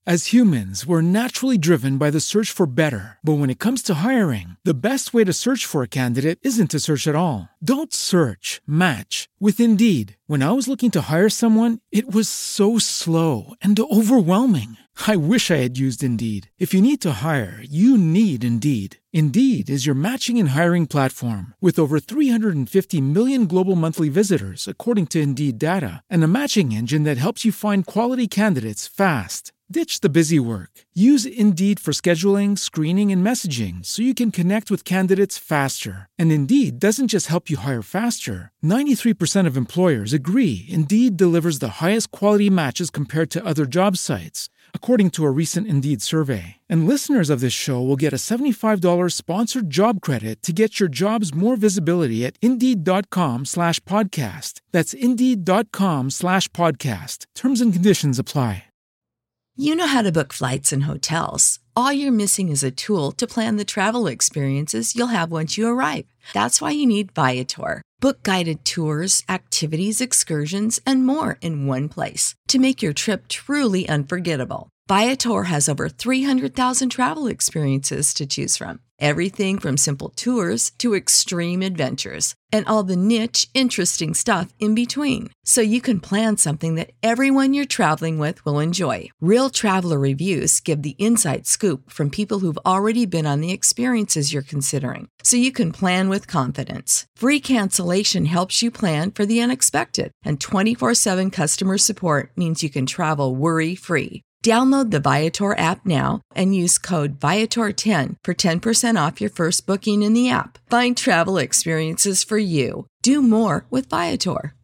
As humans, we're naturally driven by the search for better. But when it comes to hiring, the best way to search for a candidate isn't to search at all. Don't search, match with Indeed. When I was looking to hire someone, it was so slow and overwhelming. I wish I had used Indeed. If you need to hire, you need Indeed. Indeed is your matching and hiring platform with over 350 million global monthly visitors, according to Indeed data, and a matching engine that helps you find quality candidates fast. Ditch the busy work. Use Indeed for scheduling, screening, and messaging so you can connect with candidates faster. And Indeed doesn't just help you hire faster. 93% of employers agree Indeed delivers the highest quality matches compared to other job sites, according to a recent Indeed survey. And listeners of this show will get a $75 sponsored job credit to get your jobs more visibility at Indeed.com/podcast. That's Indeed.com/podcast. Terms and conditions apply. You know how to book flights and hotels. All you're missing is a tool to plan the travel experiences you'll have once you arrive. That's why you need Viator. Book guided tours, activities, excursions, and more in one place to make your trip truly unforgettable. Viator has over 300,000 travel experiences to choose from. Everything from simple tours to extreme adventures and all the niche, interesting stuff in between. So you can plan something that everyone you're traveling with will enjoy. Real traveler reviews give the inside scoop from people who've already been on the experiences you're considering. So you can plan with confidence. Free cancellation helps you plan for the unexpected. And 24/7 customer support means you can travel worry-free. Download the Viator app now and use code Viator10 for 10% off your first booking in the app. Find travel experiences for you. Do more with Viator.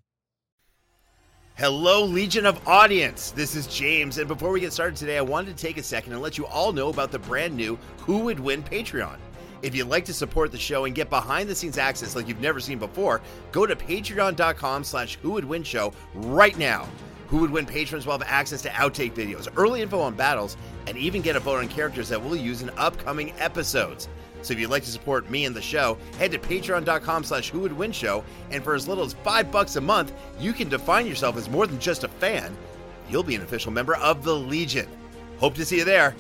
Hello, Legion of Audience. This is James, and before we get started today, I wanted to take a second and let you all know about the brand new Who Would Win Patreon. If you'd like to support the show and get behind-the-scenes access like you've never seen before, go to patreon.com/whowouldwinshow right now. Who Would Win patrons will have access to outtake videos, early info on battles, and even get a vote on characters that we'll use in upcoming episodes. So if you'd like to support me and the show, head to patreon.com/whowouldwinshow, and for as little as $5 a month, you can define yourself as more than just a fan. You'll be an official member of the Legion. Hope to see you there.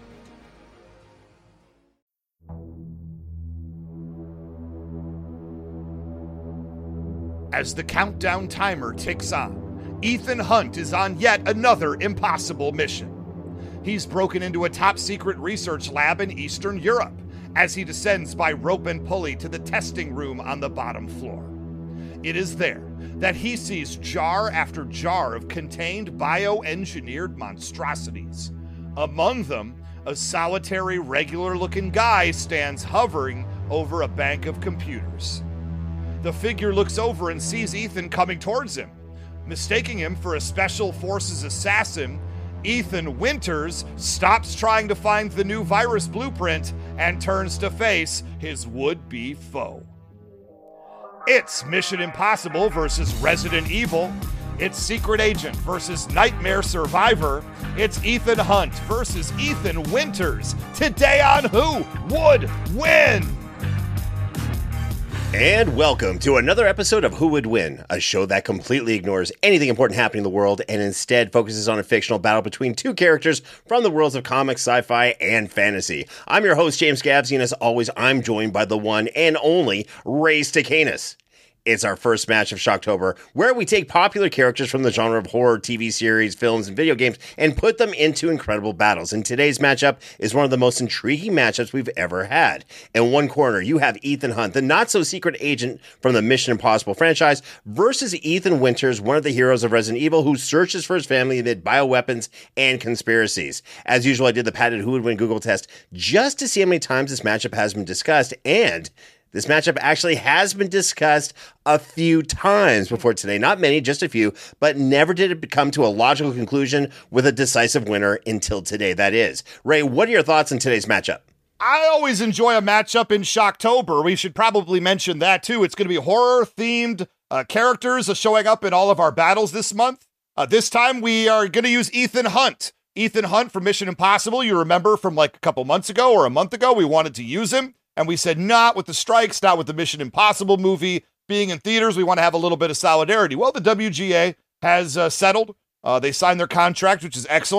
As the countdown timer ticks on, Ethan Hunt is on yet another impossible mission. He's broken into a top-secret research lab in Eastern Europe as he descends by rope and pulley to the testing room on the bottom floor. It is there that he sees jar after jar of contained bioengineered monstrosities. Among them, a solitary, regular-looking guy stands hovering over a bank of computers. The figure looks over and sees Ethan coming towards him. Mistaking him for a Special Forces assassin, Ethan Winters stops trying to find the new virus blueprint and turns to face his would-be foe. It's Mission Impossible versus Resident Evil. It's Secret Agent versus Nightmare Survivor. It's Ethan Hunt versus Ethan Winters. Today on Who Would Win? And welcome to another episode of Who Would Win, a show that completely ignores anything important happening in the world and instead focuses on a fictional battle between two characters from the worlds of comics, sci-fi, and fantasy. I'm your host, James Gabsy, and as always, I'm joined by the one and only Ray Stacanis. It's our first match of Shocktober, where we take popular characters from the genre of horror, TV series, films, and video games and put them into incredible battles. And today's matchup is one of the most intriguing matchups we've ever had. In one corner, you have Ethan Hunt, the not-so-secret agent from the Mission Impossible franchise, versus Ethan Winters, one of the heroes of Resident Evil, who searches for his family amid bioweapons and conspiracies. As usual, I did the padded Who Would Win Google test just to see how many times this matchup has been discussed, and this matchup actually has been discussed a few times before today. Not many, just a few, but never did it come to a logical conclusion with a decisive winner until today, that is. Ray, what are your thoughts on today's matchup? I always enjoy a matchup in Shocktober. We should probably mention that, too. It's going to be horror-themed characters showing up in all of our battles this month. This time, we are going to use Ethan Hunt. Ethan Hunt from Mission Impossible. You remember from like a couple months ago or a month ago, we wanted to use him. And we said, not with the strikes, not with the Mission Impossible movie being in theaters. We want to have a little bit of solidarity. Well, the WGA has settled. They signed their contract, which is excellent.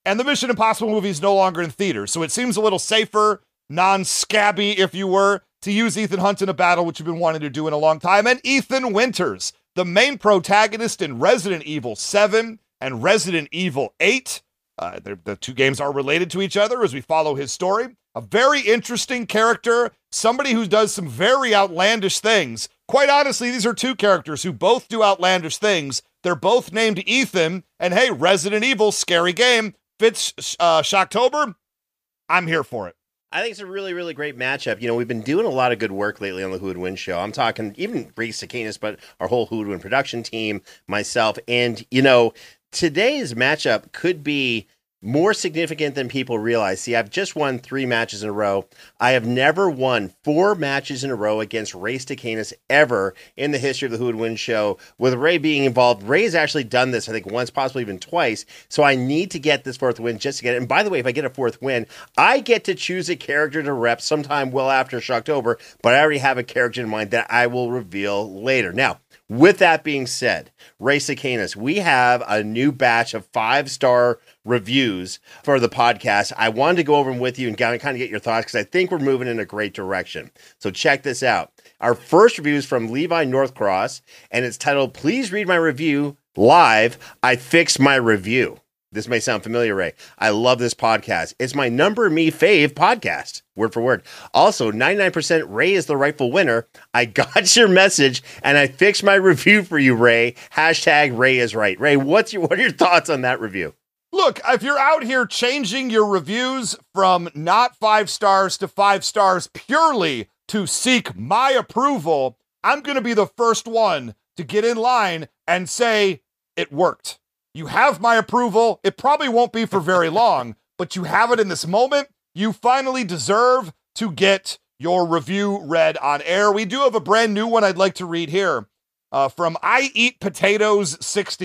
and the Mission Impossible movie is no longer in theaters. So it seems a little safer, non-scabby, if you were, to use Ethan Hunt in a battle, which you've been wanting to do in a long time. And Ethan Winters, the main protagonist in Resident Evil 7 and Resident Evil 8. The two games are related to each other as we follow his story. A very interesting character, somebody who does some very outlandish things. Quite honestly, these are two characters who both do outlandish things. They're both named Ethan, and hey, Resident Evil, scary game, fits Shocktober. I'm here for it. I think it's a really, really great matchup. You know, we've been doing a lot of good work lately on the Who Would Win show. I'm talking even Ray Sakanis, but our whole Who Would Win production team, myself, and, you know, today's matchup could be more significant than people realize. See, I've just won 3 matches in a row. I have never won 4 matches in a row against Ray Sakanis ever in the history of the Who Would Win show. With Ray being involved, Ray's actually done this, I think, once, possibly even twice. So I need to get this 4th win just to get it. And by the way, if I get a 4th win, I get to choose a character to rep sometime well after Shocktober, but I already have a character in mind that I will reveal later. Now, with that being said, Ray Sakanis, we have a new batch of 5-star reviews for the podcast. I wanted to go over them with you and kind of get your thoughts because I think we're moving in a great direction. So check this out. Our first review is from Levi Northcross, and it's titled, "Please read my review live. I fixed my review." This may sound familiar, Ray. I love this podcast. It's my number me fave podcast, word for word. Also, 99% Ray is the rightful winner. I got your message, and I fixed my review for you, Ray. Hashtag Ray is right. Ray, what are your thoughts on that review? Look, if you're out here changing your reviews from not 5 stars to 5 stars purely to seek my approval, I'm going to be the first one to get in line and say it worked. You have my approval. It probably won't be for very long, but you have it in this moment. You finally deserve to get your review read on air. We do have a brand new one I'd like to read here from I Eat Potatoes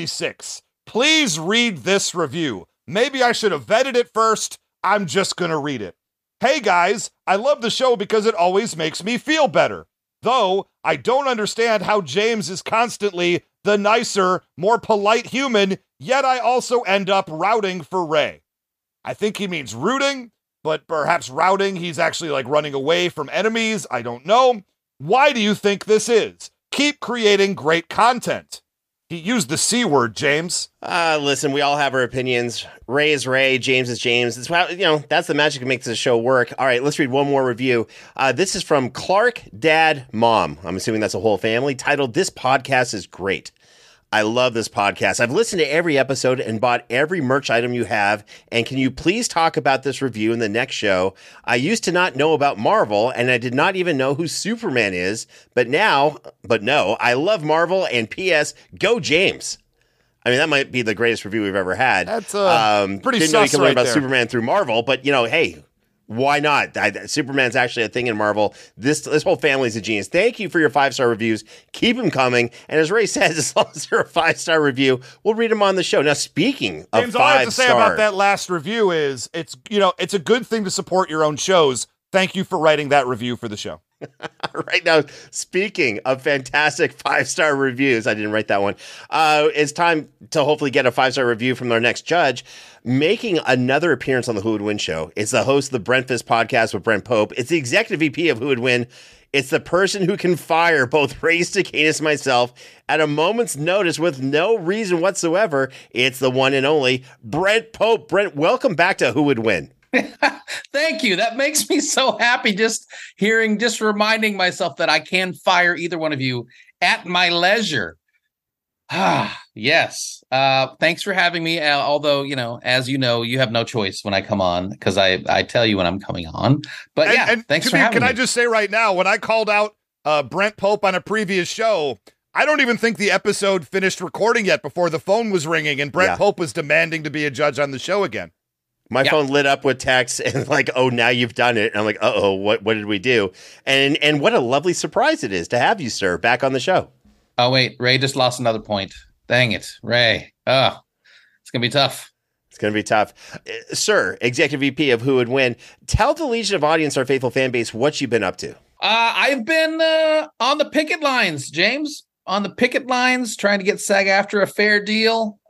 66. Please read this review. Maybe I should have vetted it first. I'm just going to read it. Hey guys, I love the show because it always makes me feel better. Though I don't understand how James is constantly the nicer, more polite human, yet I also end up routing for Ray. I think he means rooting, but perhaps routing, he's actually like running away from enemies. I don't know. Why do you think this is? Keep creating great content. He used the C word, James. Listen, we all have our opinions. Ray is Ray, James is James. It's how, that's the magic that makes the show work. All right, let's read one more review. This is from Clark Dad Mom. I'm assuming that's a whole family. Titled, "This podcast is great. I love this podcast. I've listened to every episode and bought every merch item you have. And can you please talk about this review in the next show? I used to not know about Marvel, and I did not even know who Superman is. But no, I love Marvel, and P.S. Go James." I mean, that might be the greatest review we've ever had. That's didn't pretty sus know you can learn right about there. Superman through Marvel, but hey, why not? Superman's actually a thing in Marvel. This whole family's a genius. Thank you for your 5-star reviews. Keep them coming. And as Ray says, as long as they're a 5-star review, we'll read them on the show. Now, speaking of James, all I have to say 5-star, about that last review is it's a good thing to support your own shows. Thank you for writing that review for the show. Right now, speaking of fantastic 5-star reviews, I didn't write that one. It's time to hopefully get a 5-star review from our next judge. Making another appearance on the Who Would Win show. It's the host of the Brentfist podcast with Brent Pope. It's the executive VP of Who Would Win. It's the person who can fire both Ray Sakanis and myself at a moment's notice with no reason whatsoever. It's the one and only Brent Pope. Brent, welcome back to Who Would Win. Thank you. That makes me so happy just reminding myself that I can fire either one of you at my leisure. Yes. Thanks for having me. Although, as you know, you have no choice when I come on because I tell you when I'm coming on. But thanks for having me. Can I just say right now, when I called out Brent Pope on a previous show, I don't even think the episode finished recording yet before the phone was ringing and Brent Pope was demanding to be a judge on the show again. My phone lit up with texts and oh, now you've done it. And I'm like, uh-oh, what did we do? And what a lovely surprise it is to have you, sir, back on the show. Oh, wait, Ray just lost another point. Dang it, Ray. Oh, it's going to be tough. It's going to be tough. Sir, Executive VP of Who Would Win, tell the Legion of Audience, our faithful fan base, what you've been up to. I've been on the picket lines, James. On the picket lines, trying to get SAG-AFTRA a fair deal.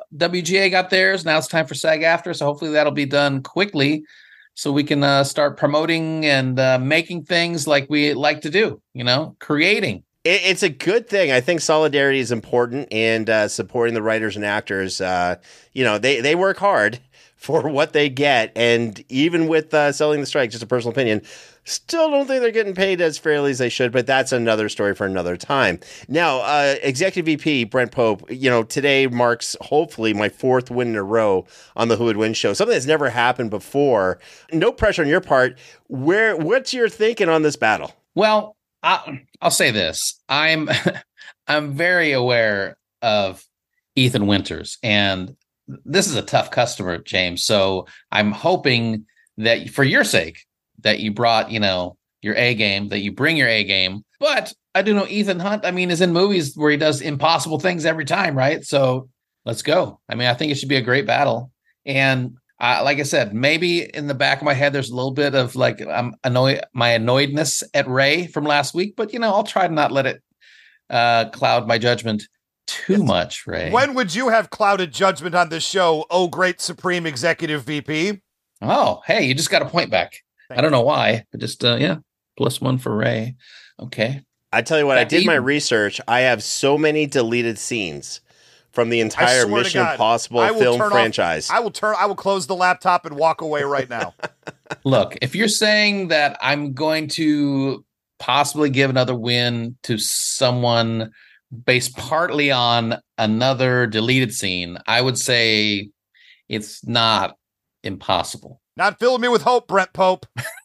WGA got theirs. Now it's time for SAG-AFTRA. So hopefully that'll be done quickly so we can start promoting and making things like we like to do, creating. It's a good thing. I think solidarity is important, and supporting the writers and actors. They work hard for what they get, and even with selling the strike, just a personal opinion, still don't think they're getting paid as fairly as they should, but that's another story for another time. Now, Executive VP Brent Pope, today marks hopefully my 4th win in a row on the Who Would Win show, something that's never happened before. No pressure on your part. What's your thinking on this battle? Well, I'll say this. I'm very aware of Ethan Winters, and this is a tough customer, James. So I'm hoping that for your sake that you brought, your A game, that you bring your A game. But I do know Ethan Hunt, is in movies where he does impossible things every time, right? So let's go. I think it should be a great battle. And like I said, maybe in the back of my head, there's a little bit of my annoyedness at Ray from last week, but I'll try to not let it cloud my judgment too much, Ray. When would you have clouded judgment on this show, oh great Supreme Executive VP? Oh, hey, you just got a point back. I don't know why, but just, +1 for Ray. Okay. I tell you what, I did my research. I have so many deleted scenes from the entire Mission Impossible film franchise. I will close the laptop and walk away right now. Look, if you're saying that I'm going to possibly give another win to someone based partly on another deleted scene, I would say it's not impossible. Not filling me with hope, Brent Pope.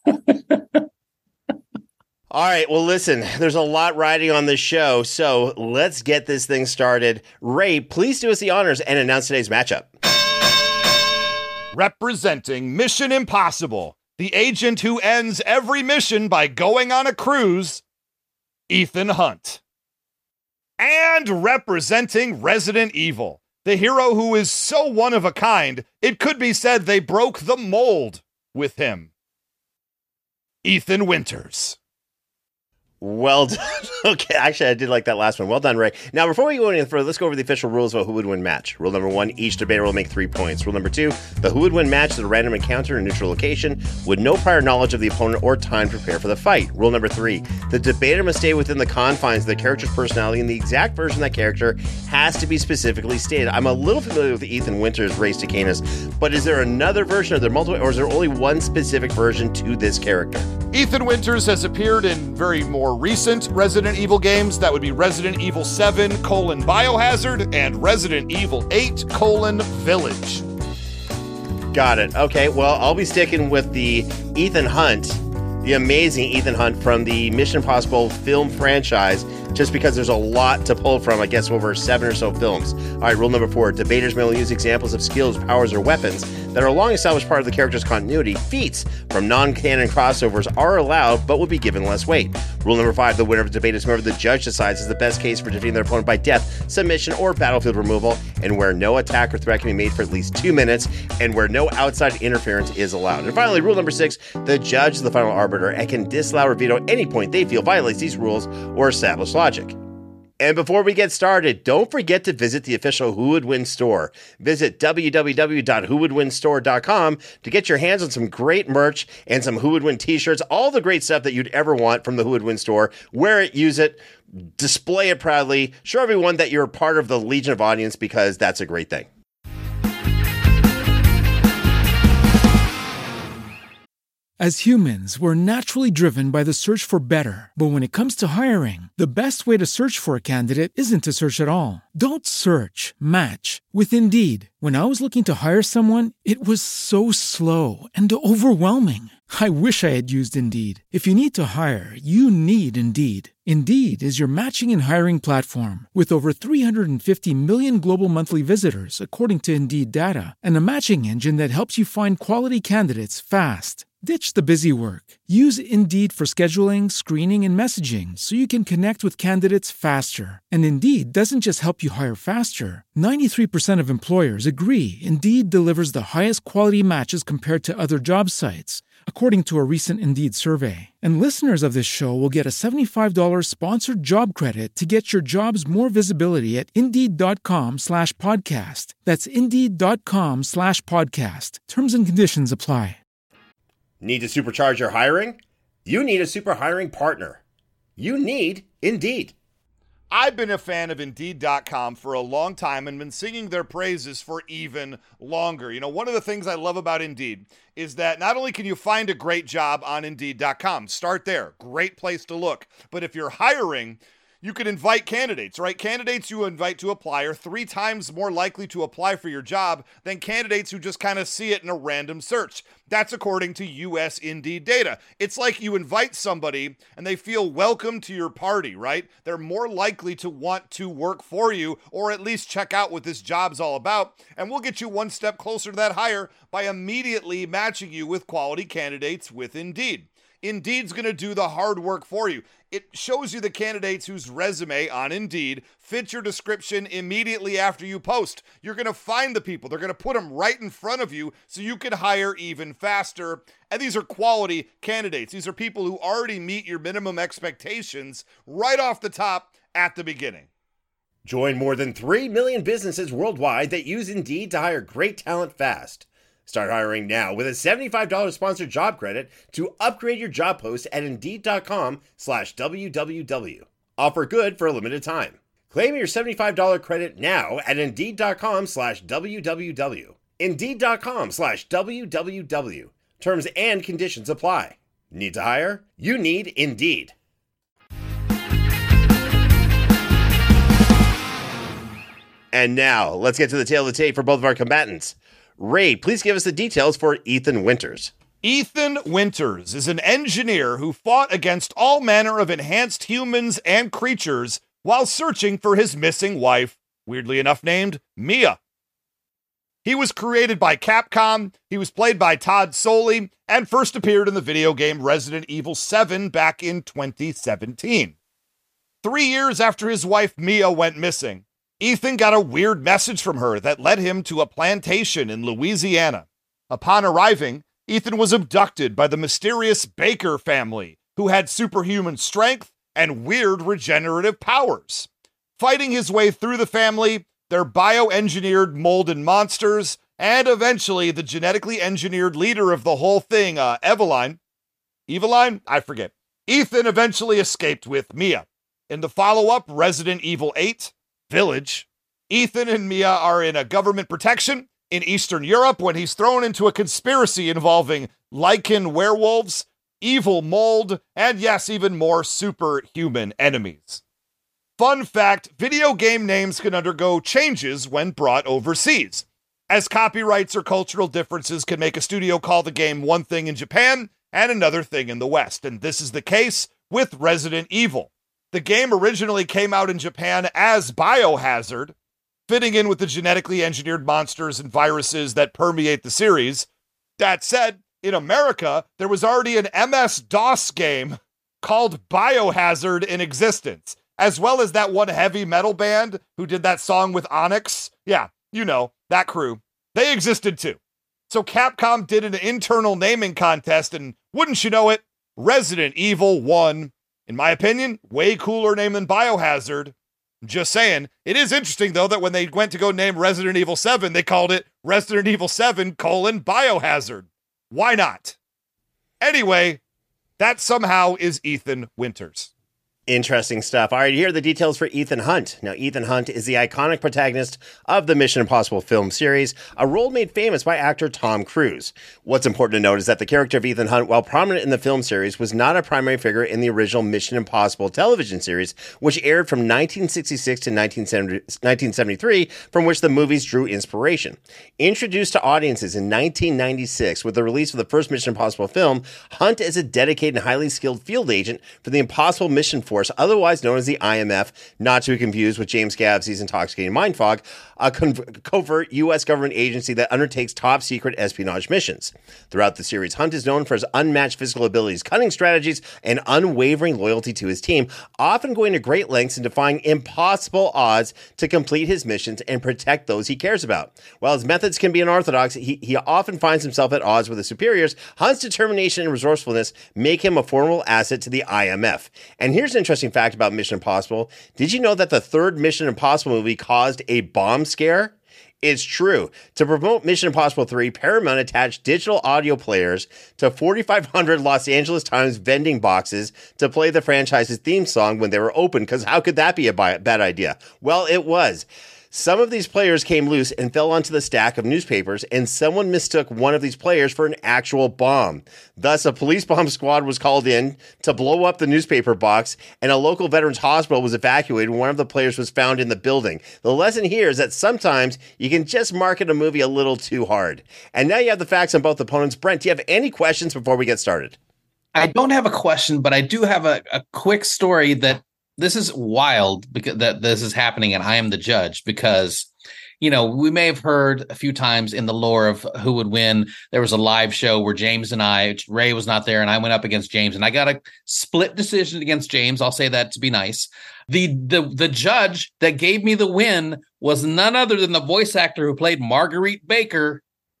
All right, well, listen, there's a lot riding on this show, so let's get this thing started. Ray, please do us the honors and announce today's matchup. Representing Mission Impossible, the agent who ends every mission by going on a cruise, Ethan Hunt. And representing Resident Evil, the hero who is so one of a kind, it could be said they broke the mold with him, Ethan Winters. Well done. Okay, actually, I did like that last one. Well done, Ray. Now, before we go any further, let's go over the official rules of a Who Would Win match. Rule number 1, each debater will make 3 points. Rule number 2, the Who Would Win match is a random encounter in a neutral location with no prior knowledge of the opponent or time to prepare for the fight. Rule number 3, the debater must stay within the confines of the character's personality, and the exact version of that character has to be specifically stated. I'm a little familiar with Ethan Winters' Race to Canis, but is there another version? Are there multiple, or is there only one specific version to this character? Ethan Winters has appeared in very more recent Resident Evil games. That would be Resident Evil 7, Biohazard, and Resident Evil 8, Village. Got it. Okay, well, I'll be sticking with the Ethan Hunt, the amazing Ethan Hunt from the Mission Impossible film franchise, just because there's a lot to pull from, I guess, over 7 or so films. All right, rule number 4, debaters may only use examples of skills, powers, or weapons that are a long-established part of the character's continuity. Feats from non-canon crossovers are allowed, but will be given less weight. Rule number 5, the winner of the debate is whoever the judge decides is the best case for defeating their opponent by death, submission, or battlefield removal, and where no attack or threat can be made for at least 2 minutes, and where no outside interference is allowed. And finally, rule number 6, the judge is the final arbiter and can disallow or veto any point they feel violates these rules or established logic. And before we get started, don't forget to visit the official Who Would Win store. Visit www.whowouldwinstore.com to get your hands on some great merch and some Who Would Win t-shirts, all the great stuff that you'd ever want from the Who Would Win store. Wear it, use it, display it proudly. Show everyone that you're part of the Legion of Audience, because that's a great thing. As humans, we're naturally driven by the search for better. But when it comes to hiring, the best way to search for a candidate isn't to search at all. Don't search, match with Indeed. When I was looking to hire someone, it was so slow and overwhelming. I wish I had used Indeed. If you need to hire, you need Indeed. Indeed is your matching and hiring platform with over 350 million global monthly visitors, according to Indeed data, and a matching engine that helps you find quality candidates fast. Ditch the busy work. Use Indeed for scheduling, screening, and messaging so you can connect with candidates faster. And Indeed doesn't just help you hire faster. 93% of employers agree Indeed delivers the highest quality matches compared to other job sites, according to a recent Indeed survey. And listeners of this show will get a $75 sponsored job credit to get your jobs more visibility at Indeed.com/podcast. That's Indeed.com/podcast. Terms and conditions apply. Need to supercharge your hiring? You need a super hiring partner. You need Indeed. I've been a fan of Indeed.com for a long time and been singing their praises for even longer. You know, one of the things I love about Indeed is that not only can you find a great job on Indeed.com, start there, great place to look, but if you're hiring, you can invite candidates, right? Candidates you invite to apply are 3 times more likely to apply for your job than candidates who just kind of see it in a random search. That's according to US Indeed data. It's like you invite somebody and they feel welcome to your party, right? They're more likely to want to work for you or at least check out what this job's all about. And we'll get you one step closer to that hire by immediately matching you with quality candidates with Indeed. Indeed's going to do the hard work for you. It shows you the candidates whose resume on Indeed fits your description immediately after you post. You're going to find the people. They're going to put them right in front of you so you can hire even faster. And these are quality candidates. These are people who already meet your minimum expectations right off the top at the beginning. Join more than 3 million businesses worldwide that use Indeed to hire great talent fast. Start hiring now with a $75 sponsored job credit to upgrade your job post at Indeed.com/WWW. Offer good for a limited time. Claim your $75 credit now at Indeed.com/WWW. Indeed.com/WWW. Terms and conditions apply. Need to hire? You need Indeed. And now, let's get to the tail of the tape for both of our combatants. Ray, please give us the details for Ethan Winters. Ethan Winters is an engineer who fought against all manner of enhanced humans and creatures while searching for his missing wife, weirdly enough named Mia. He was created by Capcom, he was played by Todd Soley, and first appeared in the video game Resident Evil 7 back in 2017. 3 years after his wife Mia went missing, Ethan got a weird message from her that led him to a plantation in Louisiana. Upon arriving, Ethan was abducted by the mysterious Baker family, who had superhuman strength and weird regenerative powers. Fighting his way through the family, their bioengineered molded monsters, and eventually the genetically engineered leader of the whole thing, Eveline? I forget. Ethan eventually escaped with Mia. In the follow-up, Resident Evil 8, Village, Ethan and Mia are in a government protection in Eastern Europe when he's thrown into a conspiracy involving Lycan werewolves, evil mold, and yes, even more superhuman enemies. Fun fact, video game names can undergo changes when brought overseas, as copyrights or cultural differences can make a studio call the game one thing in Japan and another thing in the West, and this is the case with Resident Evil. The game originally came out in Japan as Biohazard, fitting in with the genetically engineered monsters and viruses that permeate the series. That said, in America, there was already an MS-DOS game called Biohazard in existence, as well as that one heavy metal band who did that song with Onyx. Yeah, you know, that crew. They existed too. So Capcom did an internal naming contest, and wouldn't you know it, Resident Evil won. In my opinion, way cooler name than Biohazard. Just saying. It is interesting, though, that when they went to go name Resident Evil 7, they called it Resident Evil 7, Biohazard. Why not? Anyway, that somehow is Ethan Winters. Interesting stuff. All right, here are the details for Ethan Hunt. Now, Ethan Hunt is the iconic protagonist of the Mission Impossible film series, a role made famous by actor Tom Cruise. What's important to note is that the character of Ethan Hunt, while prominent in the film series, was not a primary figure in the original Mission Impossible television series, which aired from 1966 to 1973, from which the movies drew inspiration. Introduced to audiences in 1996 with the release of the first Mission Impossible film, Hunt is a dedicated and highly skilled field agent for the Impossible Mission Force Force, otherwise known as the IMF, not to be confused with James Gavsey's Intoxicating Mind Fog, a covert U.S. government agency that undertakes top-secret espionage missions. Throughout the series, Hunt is known for his unmatched physical abilities, cunning strategies, and unwavering loyalty to his team, often going to great lengths and defying impossible odds to complete his missions and protect those he cares about. While his methods can be unorthodox, he often finds himself at odds with his superiors. Hunt's determination and resourcefulness make him a formidable asset to the IMF. And here's an interesting fact about Mission Impossible. Did you know that the third Mission Impossible movie caused a bomb scare? It's true. To promote Mission Impossible 3, Paramount attached digital audio players to 4,500 Los Angeles Times vending boxes to play the franchise's theme song when they were open, because how could that be a bad idea? Well, it was. Some of these players came loose and fell onto the stack of newspapers, and someone mistook one of these players for an actual bomb. Thus, a police bomb squad was called in to blow up the newspaper box, and a local veterans hospital was evacuated when one of the players was found in the building. The lesson here is that sometimes you can just market a movie a little too hard. And now you have the facts on both opponents. Brent, do you have any questions before we get started? I don't have a question, but I do have a quick story that this is wild because that this is happening and I am the judge because, you know, we may have heard a few times in the lore of who would win. There was a live show where James and Ray was not there, and I went up against James, and I got a split decision against James. I'll say that to be nice. The judge that gave me the win was none other than the voice actor who played Marguerite Baker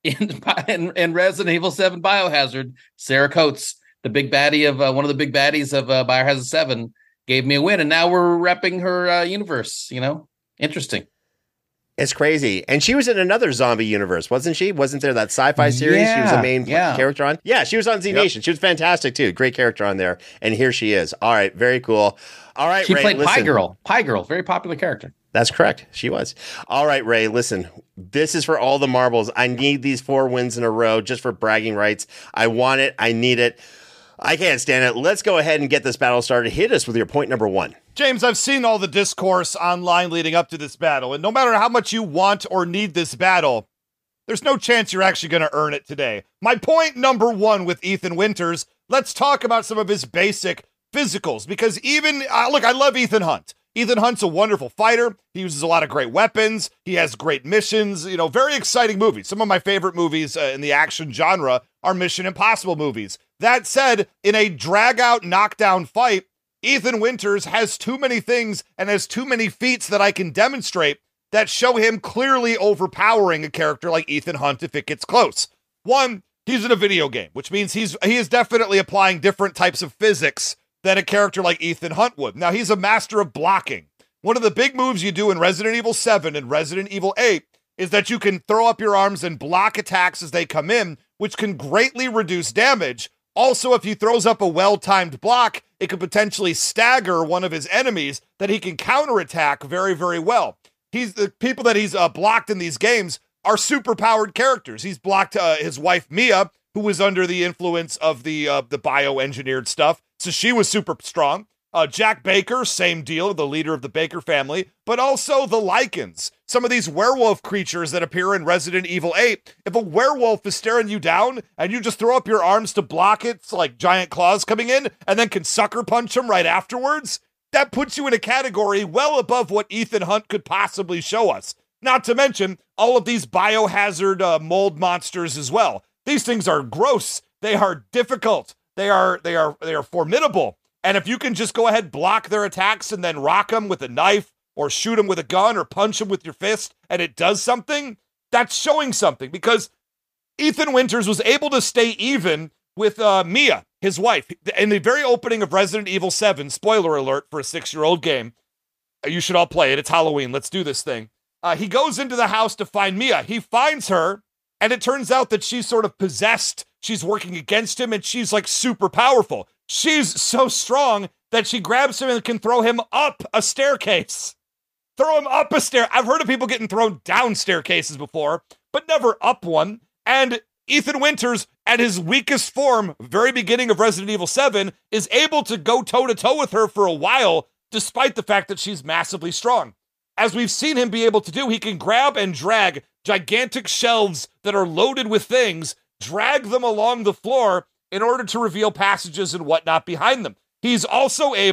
in Resident Evil 7 Biohazard, Sarah Coates, the big baddie of one of the big baddies of Biohazard 7. Gave me a win, and now we're repping her universe, you know? Interesting. It's crazy. And she was in another zombie universe, wasn't she? Wasn't there that sci-fi series she was the main character on? Yeah, she was on Z Nation. Yep. She was fantastic, too. Great character on there. And here she is. All right, very cool. All right, Ray, Ray, played Pie Girl. Pie Girl, very popular character. That's correct. She was. All right, Ray, listen. This is for all the marbles. I need these 4 wins in a row just for bragging rights. I want it. I need it. I can't stand it. Let's go ahead and get this battle started. Hit us with your point number 1. James, I've seen all the discourse online leading up to this battle, and no matter how much you want or need this battle, there's no chance you're actually going to earn it today. My point number 1 with Ethan Winters, let's talk about some of his basic physicals, because look, I love Ethan Hunt. Ethan Hunt's a wonderful fighter. He uses a lot of great weapons. He has great missions, you know, very exciting movies. Some of my favorite movies in the action genre are Mission Impossible movies. That said, in a drag-out knockdown fight, Ethan Winters has too many things and has too many feats that I can demonstrate that show him clearly overpowering a character like Ethan Hunt if it gets close. 1, he's in a video game, which means he is definitely applying different types of physics than a character like Ethan Hunt would. Now, he's a master of blocking. One of the big moves you do in Resident Evil 7 and Resident Evil 8 is that you can throw up your arms and block attacks as they come in, which can greatly reduce damage. Also, if he throws up a well-timed block, it could potentially stagger one of his enemies that he can counterattack very, very well. The people that he's blocked in these games are super-powered characters. He's blocked his wife, Mia, who was under the influence of the bioengineered stuff, so she was super strong. Jack Baker, same deal, the leader of the Baker family, but also the Lycans, some of these werewolf creatures that appear in Resident Evil 8. If a werewolf is staring you down and you just throw up your arms to block it, it's like giant claws coming in, and then can sucker punch him right afterwards, that puts you in a category well above what Ethan Hunt could possibly show us. Not to mention all of these biohazard mold monsters as well. These things are gross. They are difficult. They are formidable. And if you can just go ahead, block their attacks and then rock them with a knife or shoot them with a gun or punch them with your fist and it does something, that's showing something, because Ethan Winters was able to stay even with Mia, his wife. In the very opening of Resident Evil 7, spoiler alert for a 6-year-old game, you should all play it. It's Halloween. Let's do this thing. He goes into the house to find Mia. He finds her, and it turns out that she's sort of possessed. She's working against him, and she's like super powerful. She's so strong that she grabs him and can throw him up a staircase. Throw him up a stair. I've heard of people getting thrown down staircases before, but never up one. And Ethan Winters, at his weakest form, very beginning of Resident Evil 7, is able to go toe-to-toe with her for a while, despite the fact that she's massively strong. As we've seen him be able to do, he can grab and drag gigantic shelves that are loaded with things, drag them along the floor in order to reveal passages and whatnot behind them. He's also able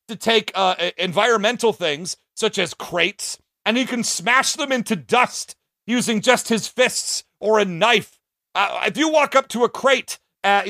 to take environmental things such as crates, and he can smash them into dust using just his fists or a knife. If you walk up to a crate, at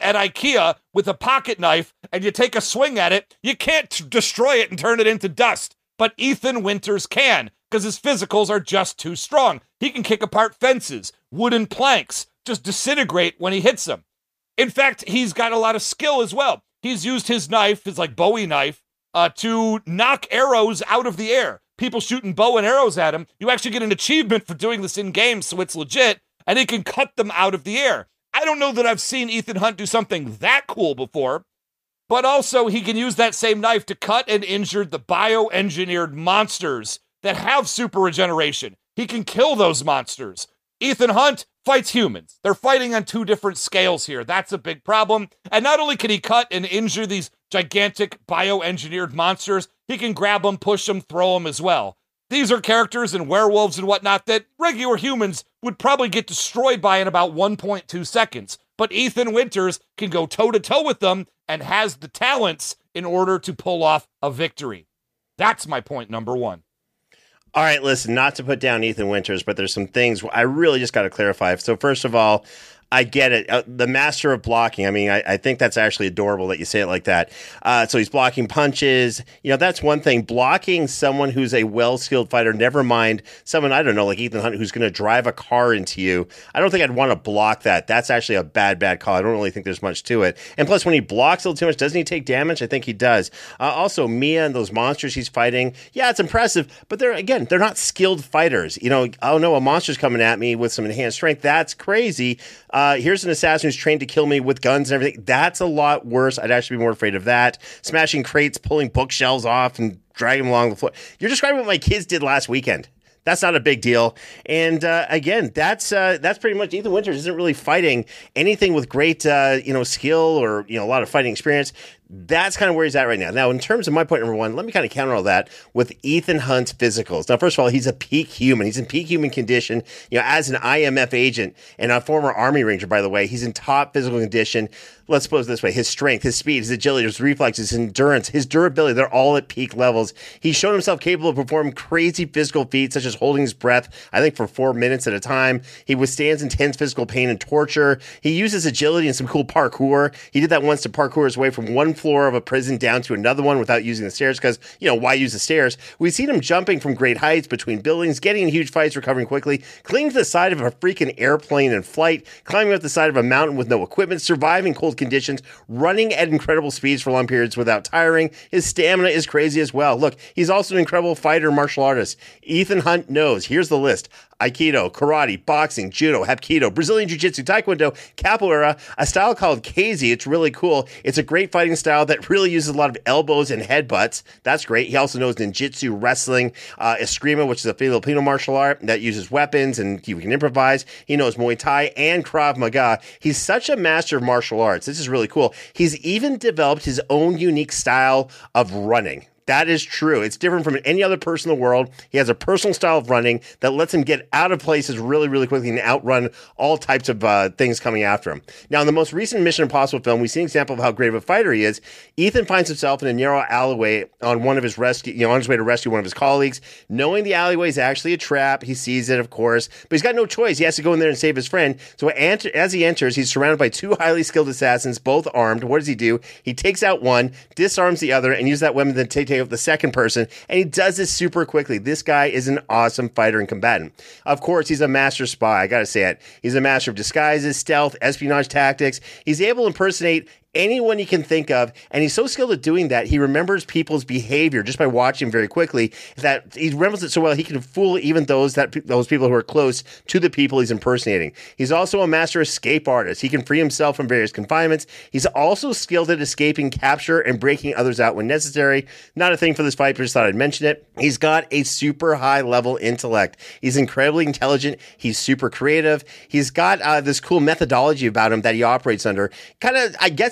IKEA with a pocket knife and you take a swing at it, you can't destroy it and turn it into dust. But Ethan Winters can, because his physicals are just too strong. He can kick apart fences, wooden planks, just disintegrate when he hits them. In fact, he's got a lot of skill as well. He's used his knife, his like Bowie knife, to knock arrows out of the air. People shooting bow and arrows at him. You actually get an achievement for doing this in game, so it's legit, and he can cut them out of the air. I don't know that I've seen Ethan Hunt do something that cool before, but also he can use that same knife to cut and injure the bioengineered monsters that have super regeneration. He can kill those monsters. Ethan Hunt fights humans. They're fighting on two different scales here. That's a big problem. And not only can he cut and injure these gigantic bioengineered monsters, he can grab them, push them, throw them as well. These are characters and werewolves and whatnot that regular humans would probably get destroyed by in about 1.2 seconds. But Ethan Winters can go toe-to-toe with them and has the talents in order to pull off a victory. That's my point number one. All right, listen, not to put down Ethan Winters, but there's some things I really just got to clarify. So first of all, I get it. The master of blocking. I mean, I think that's actually adorable that you say it like that. So he's blocking punches. That's one thing. Blocking someone who's a well-skilled fighter, never mind someone, I don't know, like Ethan Hunt, who's going to drive a car into you. I don't think I'd want to block that. That's actually a bad call. I don't really think there's much to it. And plus, when he blocks a little too much, doesn't he take damage? I think he does. Also, Mia and those monsters he's fighting, yeah, it's impressive, but they're not skilled fighters. Oh no, a monster's coming at me with some enhanced strength. That's crazy. Here's an assassin who's trained to kill me with guns and everything. That's a lot worse. I'd actually be more afraid of that. Smashing crates, pulling bookshelves off, and dragging them along the floor. You're describing what my kids did last weekend. That's not a big deal. And again, that's pretty much Ethan Winters isn't really fighting anything with great skill or a lot of fighting experience. That's kind of where he's at right now. Now, in terms of my point number one, let me kind of counter all that with Ethan Hunt's physicals. Now, first of all, he's a peak human. He's in peak human condition, as an IMF agent and a former Army Ranger, by the way. He's in top physical condition. Let's put it this way. His strength, his speed, his agility, his reflexes, his endurance, his durability, they're all at peak levels. He's shown himself capable of performing crazy physical feats, such as holding his breath, I think, for 4 minutes at a time. He withstands intense physical pain and torture. He uses agility and some cool parkour. He did that once to parkour his way from one floor of a prison down to another one without using the stairs because, why use the stairs? We've seen him jumping from great heights between buildings, getting in huge fights, recovering quickly, clinging to the side of a freaking airplane in flight, climbing up the side of a mountain with no equipment, surviving cold conditions, running at incredible speeds for long periods without tiring. His stamina is crazy as well. Look, he's also an incredible fighter and martial artist. Ethan Hunt knows. Here's the list. Aikido, karate, boxing, judo, hapkido, Brazilian jiu-jitsu, taekwondo, capoeira, a style called Keizi. It's really cool. It's a great fighting style that really uses a lot of elbows and headbutts. That's great. He also knows ninjutsu, wrestling, eskrima, which is a Filipino martial art that uses weapons and he can improvise. He knows Muay Thai and Krav Maga. He's such a master of martial arts. This is really cool. He's even developed his own unique style of running. That is true. It's different from any other person in the world. He has a personal style of running that lets him get out of places really, really quickly and outrun all types of things coming after him. Now, in the most recent Mission Impossible film, we see an example of how great of a fighter he is. Ethan finds himself in a narrow alleyway on one of his rescue, on his way to rescue one of his colleagues. Knowing the alleyway is actually a trap, he sees it, of course, but he's got no choice. He has to go in there and save his friend. So as he enters, he's surrounded by two highly skilled assassins, both armed. What does he do? He takes out one, disarms the other, and uses that weapon to take out the second person, and he does this super quickly. This guy is an awesome fighter and combatant. Of course, he's a master spy. I gotta say it. He's a master of disguises, stealth, espionage tactics. He's able to impersonate anyone he can think of, and he's so skilled at doing that, he remembers people's behavior just by watching very quickly, that he remembers it so well he can fool even those people who are close to the people he's impersonating. He's also a master escape artist. He can free himself from various confinements. He's also skilled at escaping capture and breaking others out when necessary. Not a thing for this fight, but just thought I'd mention it. He's got a super high level intellect. He's incredibly intelligent. He's super creative. He's got this cool methodology about him that he operates under. Kind of, I guess he's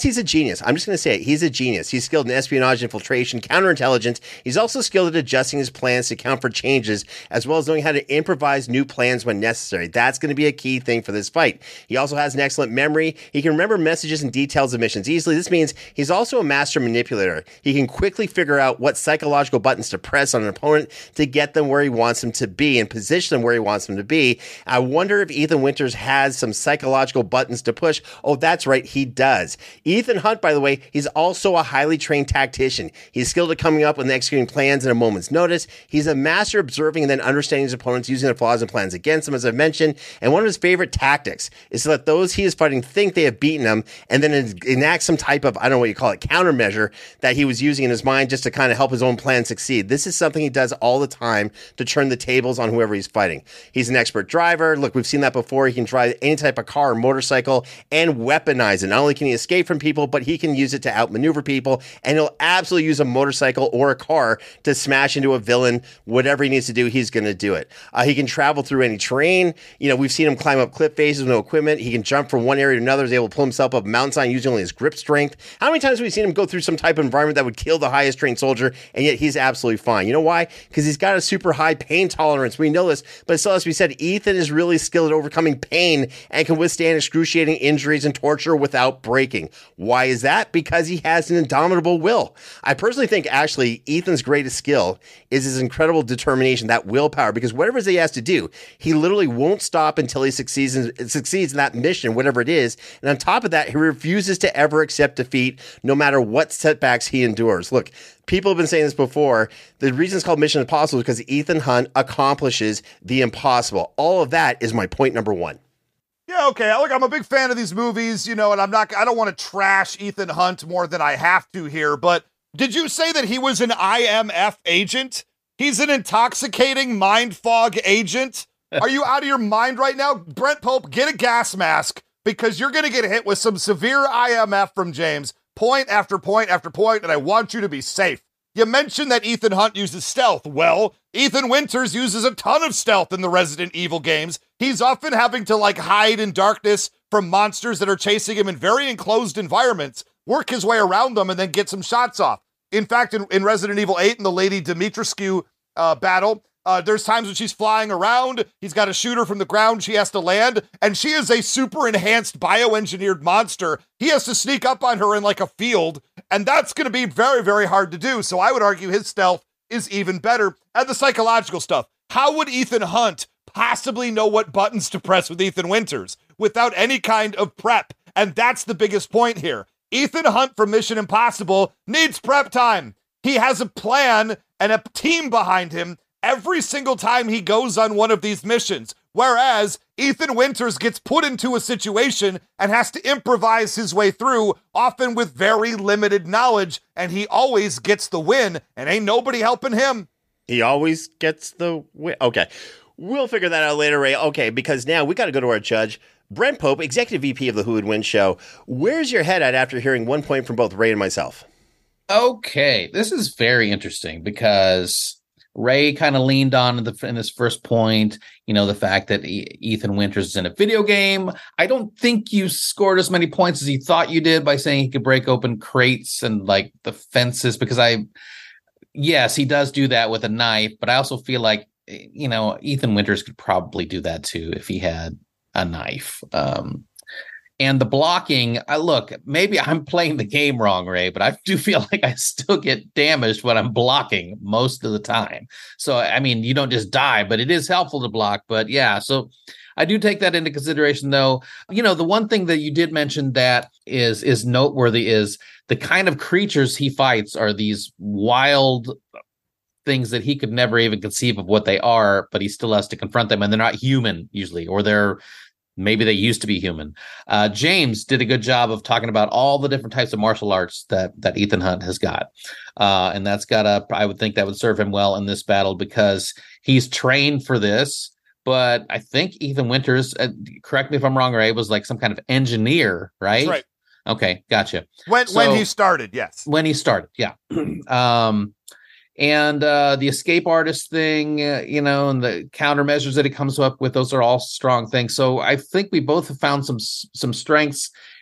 he's a genius. I'm just going to say it. He's a genius. He's skilled in espionage, infiltration, counterintelligence. He's also skilled at adjusting his plans to account for changes, as well as knowing how to improvise new plans when necessary. That's going to be a key thing for this fight. He also has an excellent memory. He can remember messages and details of missions easily. This means he's also a master manipulator. He can quickly figure out what psychological buttons to press on an opponent to get them where he wants them to be and position them where he wants them to be. I wonder if Ethan Winters has some psychological buttons to push. Oh, that's right, he does. Ethan Hunt, by the way, he's also a highly trained tactician. He's skilled at coming up and executing plans in a moment's notice. He's a master observing and then understanding his opponents, using their flaws and plans against them, as I've mentioned. And one of his favorite tactics is to let those he is fighting think they have beaten him and then enact some type of, I don't know what you call it, countermeasure that he was using in his mind just to kind of help his own plan succeed. This is something he does all the time to turn the tables on whoever he's fighting. He's an expert driver. Look, we've seen that before. He can drive any type of car or motorcycle and weaponize it. Not only can he escape from people, but he can use it to outmaneuver people, and he'll absolutely use a motorcycle or a car to smash into a villain. Whatever he needs to do, he's going to do it. He can travel through any terrain. We've seen him climb up cliff faces with no equipment. He can jump from one area to another. He's able to pull himself up a mountainside using only his grip strength. How many times have we seen him go through some type of environment that would kill the highest trained soldier, and yet he's absolutely fine? You know why? Because he's got a super high pain tolerance. We know this, but still, as we said, Ethan is really skilled at overcoming pain and can withstand excruciating injuries and torture without breaking. Why is that? Because he has an indomitable will. I personally think, actually, Ethan's greatest skill is his incredible determination, that willpower, because whatever it is he has to do, he literally won't stop until he succeeds in that mission, whatever it is. And on top of that, he refuses to ever accept defeat, no matter what setbacks he endures. Look, people have been saying this before. The reason it's called Mission Impossible is because Ethan Hunt accomplishes the impossible. All of that is my point number one. Yeah, okay. Look, I'm a big fan of these movies, and I don't want to trash Ethan Hunt more than I have to here, but did you say that he was an IMF agent? He's an intoxicating mind fog agent? Are you out of your mind right now? Brent Pope, get a gas mask, because you're going to get hit with some severe IMF from James, point after point after point, and I want you to be safe. You mentioned that Ethan Hunt uses stealth. Well, Ethan Winters uses a ton of stealth in the Resident Evil games. He's often having to hide in darkness from monsters that are chasing him in very enclosed environments, work his way around them, and then get some shots off. In fact, in Resident Evil 8, in the Lady Dimitrescu battle, there's times when she's flying around, he's got to shoot her from the ground, she has to land, and she is a super enhanced bioengineered monster. He has to sneak up on her in a field, and that's going to be very, very hard to do. So I would argue his stealth is even better. And the psychological stuff. How would Ethan Hunt possibly know what buttons to press with Ethan Winters without any kind of prep? And that's the biggest point here. Ethan Hunt from Mission Impossible needs prep time. He has a plan and a team behind him every single time he goes on one of these missions. Whereas Ethan Winters gets put into a situation and has to improvise his way through, often with very limited knowledge, and he always gets the win, and ain't nobody helping him. He always gets the win. Okay. We'll figure that out later, Ray. Okay, because now we got to go to our judge, Brent Pope, Executive VP of the Who Would Win show. Where's your head at after hearing 1 point from both Ray and myself? Okay, this is very interesting because Ray kind of leaned on in this first point, the fact that Ethan Winters is in a video game. I don't think you scored as many points as you thought you did by saying he could break open crates and the fences, because yes, he does do that with a knife, but I also feel like, Ethan Winters could probably do that too if he had a knife. And the blocking, look, maybe I'm playing the game wrong, Ray, but I do feel like I still get damaged when I'm blocking most of the time. So, you don't just die, but it is helpful to block. But yeah, so I do take that into consideration, though. The one thing that you did mention that is noteworthy is the kind of creatures he fights are these wild things that he could never even conceive of what they are, but he still has to confront them, and they're not human usually, or maybe they used to be human. James did a good job of talking about all the different types of martial arts that Ethan Hunt has got. And that's I would think that would serve him well in this battle because he's trained for this. But I think Ethan Winters, correct me if I'm wrong, Ray, was some kind of engineer, right? That's right. Okay, gotcha. When he started, yes. When he started, yeah. And the escape artist thing, and the countermeasures that he comes up with, those are all strong things. So I think we both have found some strengths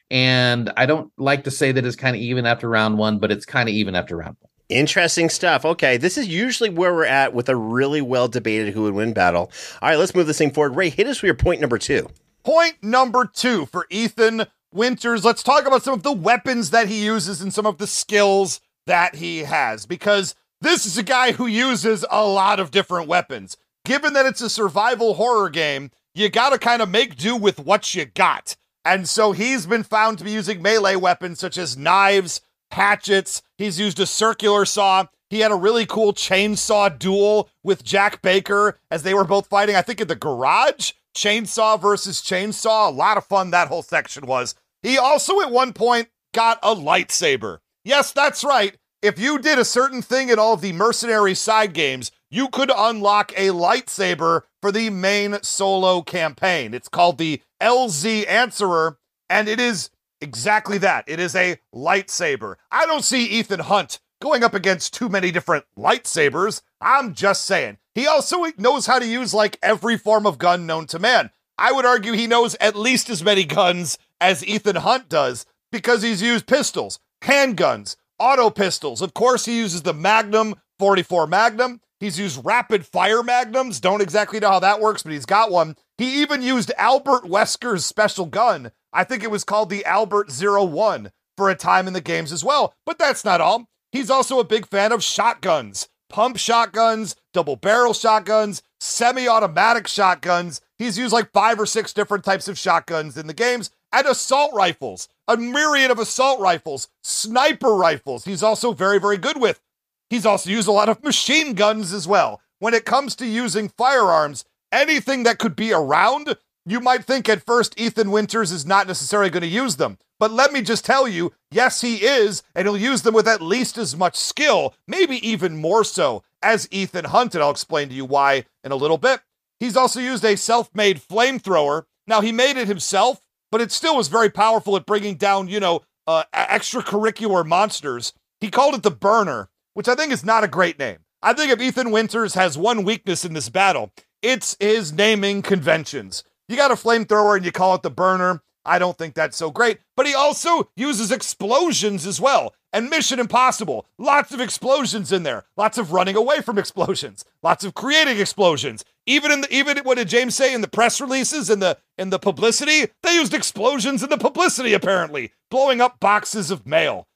And I don't like to say that it's kind of even after round one, but it's kind of even after round one. Interesting stuff. Okay, this is usually where we're at with a really well-debated who would win battle. All right, let's move this thing forward. Ray, hit us with your point number 2. Point number 2 for Ethan Winters. Let's talk about some of the weapons that he uses and some of the skills that he has, because this is a guy who uses a lot of different weapons. Given that it's a survival horror game, you got to kind of make do with what you got. And so he's been found to be using melee weapons such as knives, hatchets. He's used a circular saw. He had a really cool chainsaw duel with Jack Baker as they were both fighting, I think, in the garage. Chainsaw versus chainsaw. A lot of fun that whole section was. He also at one point got a lightsaber. Yes, that's right. If you did a certain thing in all of the mercenary side games, you could unlock a lightsaber for the main solo campaign. It's called the LZ Answerer, and it is exactly that. It is a lightsaber. I don't see Ethan Hunt going up against too many different lightsabers. I'm just saying. He also knows how to use like every form of gun known to man. I would argue he knows at least as many guns as Ethan Hunt does, because he's used pistols, handguns, auto pistols. Of course, he uses the Magnum 44 Magnum. He's used rapid fire magnums. Don't exactly know how that works, but he's got one. He even used Albert Wesker's special gun. I think it was called the Albert 01 for a time in the games as well. But that's not all. He's also a big fan of shotguns, pump shotguns, double barrel shotguns, semi-automatic shotguns. He's used like 5 or 6 different types of shotguns in the games, and assault rifles, a myriad of assault rifles, sniper rifles. He's also very, very good with. He's also used a lot of machine guns as well. When it comes to using firearms, anything that could be around, you might think at first Ethan Winters is not necessarily going to use them. But let me just tell you, yes, he is, and he'll use them with at least as much skill, maybe even more so, as Ethan Hunt, and I'll explain to you why in a little bit. He's also used a self-made flamethrower. Now, he made it himself, but it still was very powerful at bringing down, extracurricular monsters. He called it the Burner, which I think is not a great name. I think if Ethan Winters has one weakness in this battle, it's his naming conventions. You got a flamethrower and you call it the Burner. I don't think that's so great. But he also uses explosions as well. And Mission Impossible, lots of explosions in there. Lots of running away from explosions. Lots of creating explosions. Even what did James say in the press releases and the publicity? They used explosions in the publicity, apparently, blowing up boxes of mail.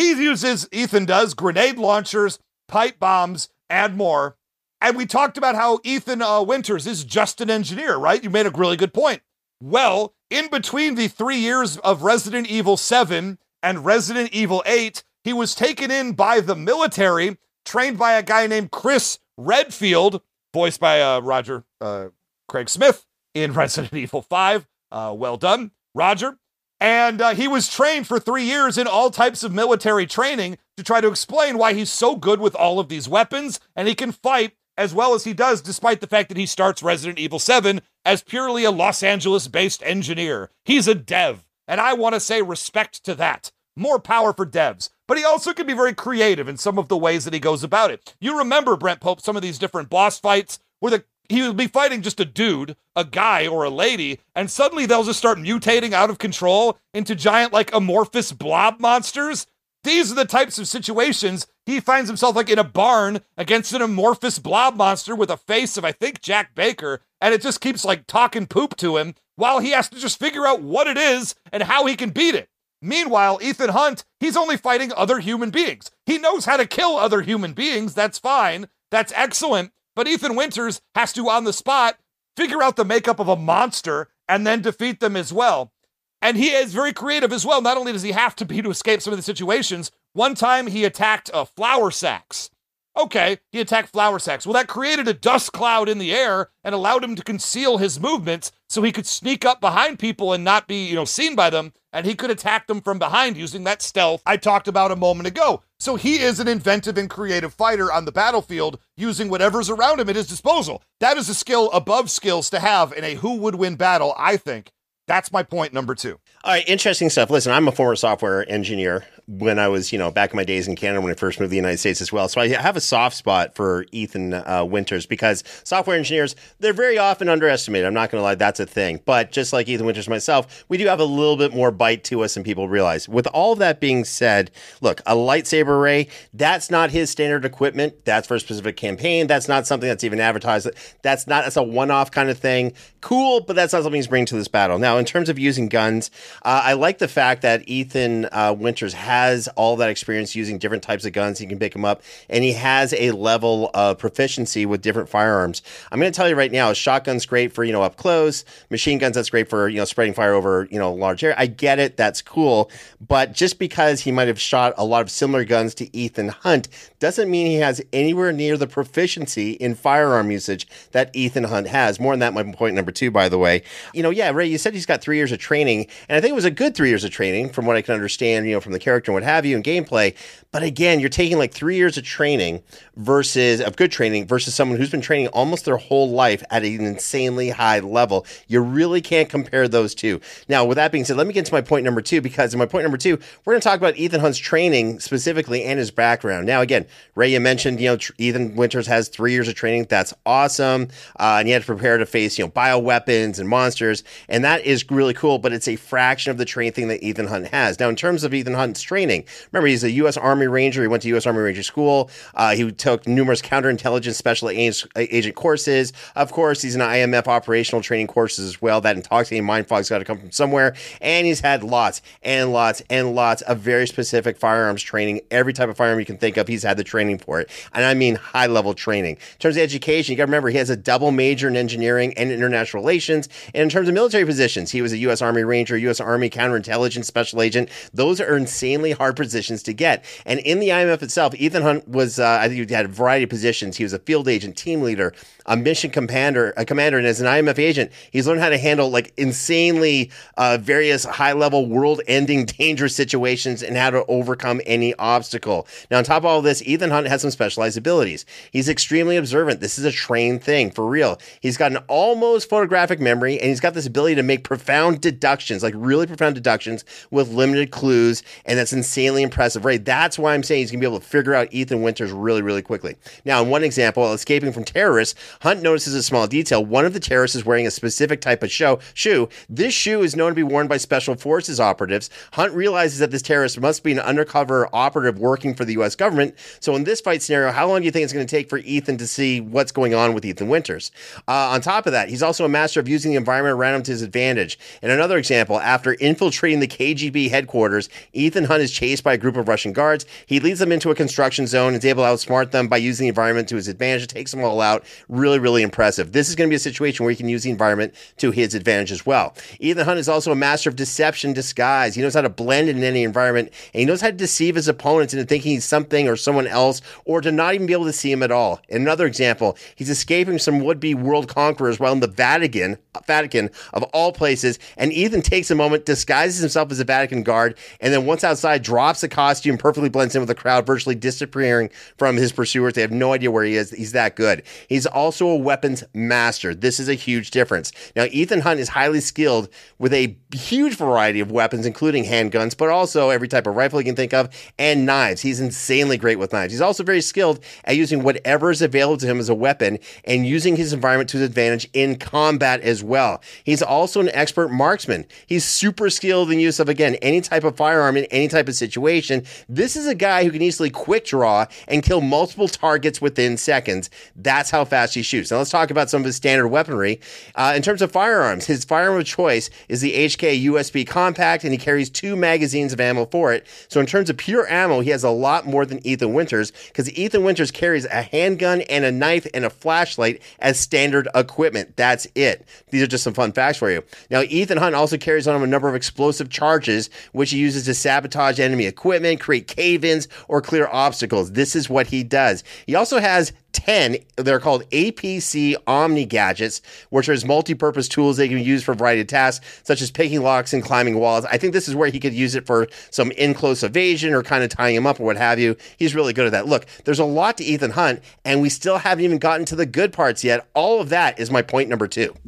Ethan does, grenade launchers, pipe bombs, and more. And we talked about how Ethan Winters is just an engineer, right? You made a really good point. Well, in between the 3 years of Resident Evil 7 and Resident Evil 8, he was taken in by the military, trained by a guy named Chris Redfield, voiced by Roger Craig Smith in Resident Evil 5. Well done, Roger. And he was trained for 3 years in all types of military training to try to explain why he's so good with all of these weapons, and he can fight as well as he does, despite the fact that he starts Resident Evil 7 as purely a Los Angeles-based engineer. He's a dev, and I want to say respect to that. More power for devs. But he also can be very creative in some of the ways that he goes about it. You remember, Brent Pope, some of these different boss fights where he would be fighting just a dude, a guy, or a lady, and suddenly they'll just start mutating out of control into giant, like, amorphous blob monsters. These are the types of situations he finds himself like in a barn against an amorphous blob monster with a face of, I think, Jack Baker, and it just keeps like talking poop to him while he has to just figure out what it is and how he can beat it. Meanwhile, Ethan Hunt, he's only fighting other human beings. He knows how to kill other human beings. That's fine. That's excellent. But Ethan Winters has to, on the spot, figure out the makeup of a monster and then defeat them as well. And he is very creative as well. Not only does he have to be to escape some of the situations, one time he attacked flour sacks. Okay, he attacked flour sacks. Well, that created a dust cloud in the air and allowed him to conceal his movements so he could sneak up behind people and not be, seen by them, and he could attack them from behind using that stealth I talked about a moment ago. So he is an inventive and creative fighter on the battlefield using whatever's around him at his disposal. That is a skill above skills to have in a who would win battle, I think. That's my point number 2. All right, interesting stuff. Listen, I'm a former software engineer when I was, back in my days in Canada when I first moved to the United States as well. So I have a soft spot for Ethan Winters because software engineers, they're very often underestimated. I'm not going to lie, that's a thing. But just like Ethan Winters myself, we do have a little bit more bite to us than people realize. With all of that being said, look, a lightsaber array, that's not his standard equipment. That's for a specific campaign. That's not something that's even advertised. That's a one-off kind of thing. Cool, but that's not something he's bringing to this battle. Now, in terms of using guns, I like the fact that Ethan Winters has all that experience using different types of guns. He can pick them up, and he has a level of proficiency with different firearms. I'm going to tell you right now, a shotgun's great for, up close. Machine guns, that's great for, spreading fire over, large area. I get it. That's cool. But just because he might have shot a lot of similar guns to Ethan Hunt doesn't mean he has anywhere near the proficiency in firearm usage that Ethan Hunt has. More on that, my point number 2, by the way. Ray, you said he's got 3 years of training, and I think it was a good 3 years of training from what I can understand, from the character and what have you and gameplay. But again, you're taking like 3 years of training of good training versus someone who's been training almost their whole life at an insanely high level. You really can't compare those two. Now, with that being said, let me get to my point number 2, because in my point number 2, we're going to talk about Ethan Hunt's training specifically and his background. Now, again, Ray, you mentioned, Ethan Winters has 3 years of training. That's awesome. And he had to prepare to face, bioweapons and monsters. And that is really cool, but it's a fraction of the training thing that Ethan Hunt has. Now, in terms of Ethan Hunt's training, remember, he's a U.S. Army Ranger. He went to U.S. Army Ranger School. He took numerous counterintelligence special agent courses. Of course, he's an IMF operational training courses as well. That intoxicating mind fog's got to come from somewhere. And he's had lots and lots and lots of very specific firearms training. Every type of firearm you can think of, he's had the training for it. And I mean high-level training. In terms of education, you got to remember, he has a double major in engineering and international relations. And in terms of military positions, he was a U.S. Army Ranger, U.S. Army counterintelligence special agent. Those are insanely hard positions to get. And in the IMF itself, Ethan Hunt was, I think he had a variety of positions. He was a field agent, team leader, a mission commander, and as an IMF agent, he's learned how to handle like insanely various high-level world-ending dangerous situations and how to overcome any obstacle. Now, on top of all this, Ethan Hunt has some specialized abilities. He's extremely observant. This is a trained thing, for real. He's got an almost photographic memory, and he's got this ability to make profound deductions, like really profound deductions with limited clues, and that's insanely impressive, right? That's why I'm saying he's going to be able to figure out Ethan Winters really, really quickly. Now, in one example, escaping from terrorists, Hunt notices a small detail. One of the terrorists is wearing a specific type of shoe. This shoe is known to be worn by special forces operatives. Hunt realizes that this terrorist must be an undercover operative working for the U.S. government. So in this fight scenario, how long do you think it's going to take for Ethan to see what's going on with Ethan Winters? On top of that, he's also a master of using the environment around him to his advantage. In another example, after infiltrating the KGB headquarters, Ethan Hunt is chased by a group of Russian guards. He leads them into a construction zone and is able to outsmart them by using the environment to his advantage. It takes them all out. Really, really impressive. This is going to be a situation where he can use the environment to his advantage as well. Ethan Hunt is also a master of deception disguise. He knows how to blend in any environment, and he knows how to deceive his opponents into thinking he's something or someone else, or to not even be able to see him at all. In another example, he's escaping some would-be world conquerors while in the Vatican of all places, and Ethan takes a moment, disguises himself as a Vatican guard, and then once outside, drops the costume, perfectly blends in with the crowd, virtually disappearing from his pursuers. They have no idea where he is. He's that good. He's also a weapons master. This is a huge difference. Now, Ethan Hunt is highly skilled with a huge variety of weapons, including handguns, but also every type of rifle you can think of, and knives. He's insanely great with knives. He's also very skilled at using whatever is available to him as a weapon and using his environment to his advantage in combat as well. He's also an expert marksman. He's super skilled in use of, again, any type of firearm in any type of situation. This is a guy who can easily quick draw and kill multiple targets within seconds. That's how fast he shoots. Now let's talk about some of his standard weaponry. In terms of firearms, his firearm of choice is the HK USB Compact, and he carries 2 magazines of ammo for it. So in terms of pure ammo, he has a lot more than Ethan Winters, because Ethan Winters carries a handgun and a knife and a flashlight as standard equipment. That's it. These are just some fun facts for you. Now, Ethan Hunt also carries on him a number of explosive charges, which he uses to sabotage enemy equipment, create cave-ins, or clear obstacles. This is what he does. He also has 10, they're called APC Omni gadgets, which are his multi-purpose tools they can use for a variety of tasks, such as picking locks and climbing walls. I think this is where he could use it for some in-close evasion or kind of tying him up or what have you. He's really good at that. Look, there's a lot to Ethan Hunt, and we still haven't even gotten to the good parts yet. All of that is my point number 2.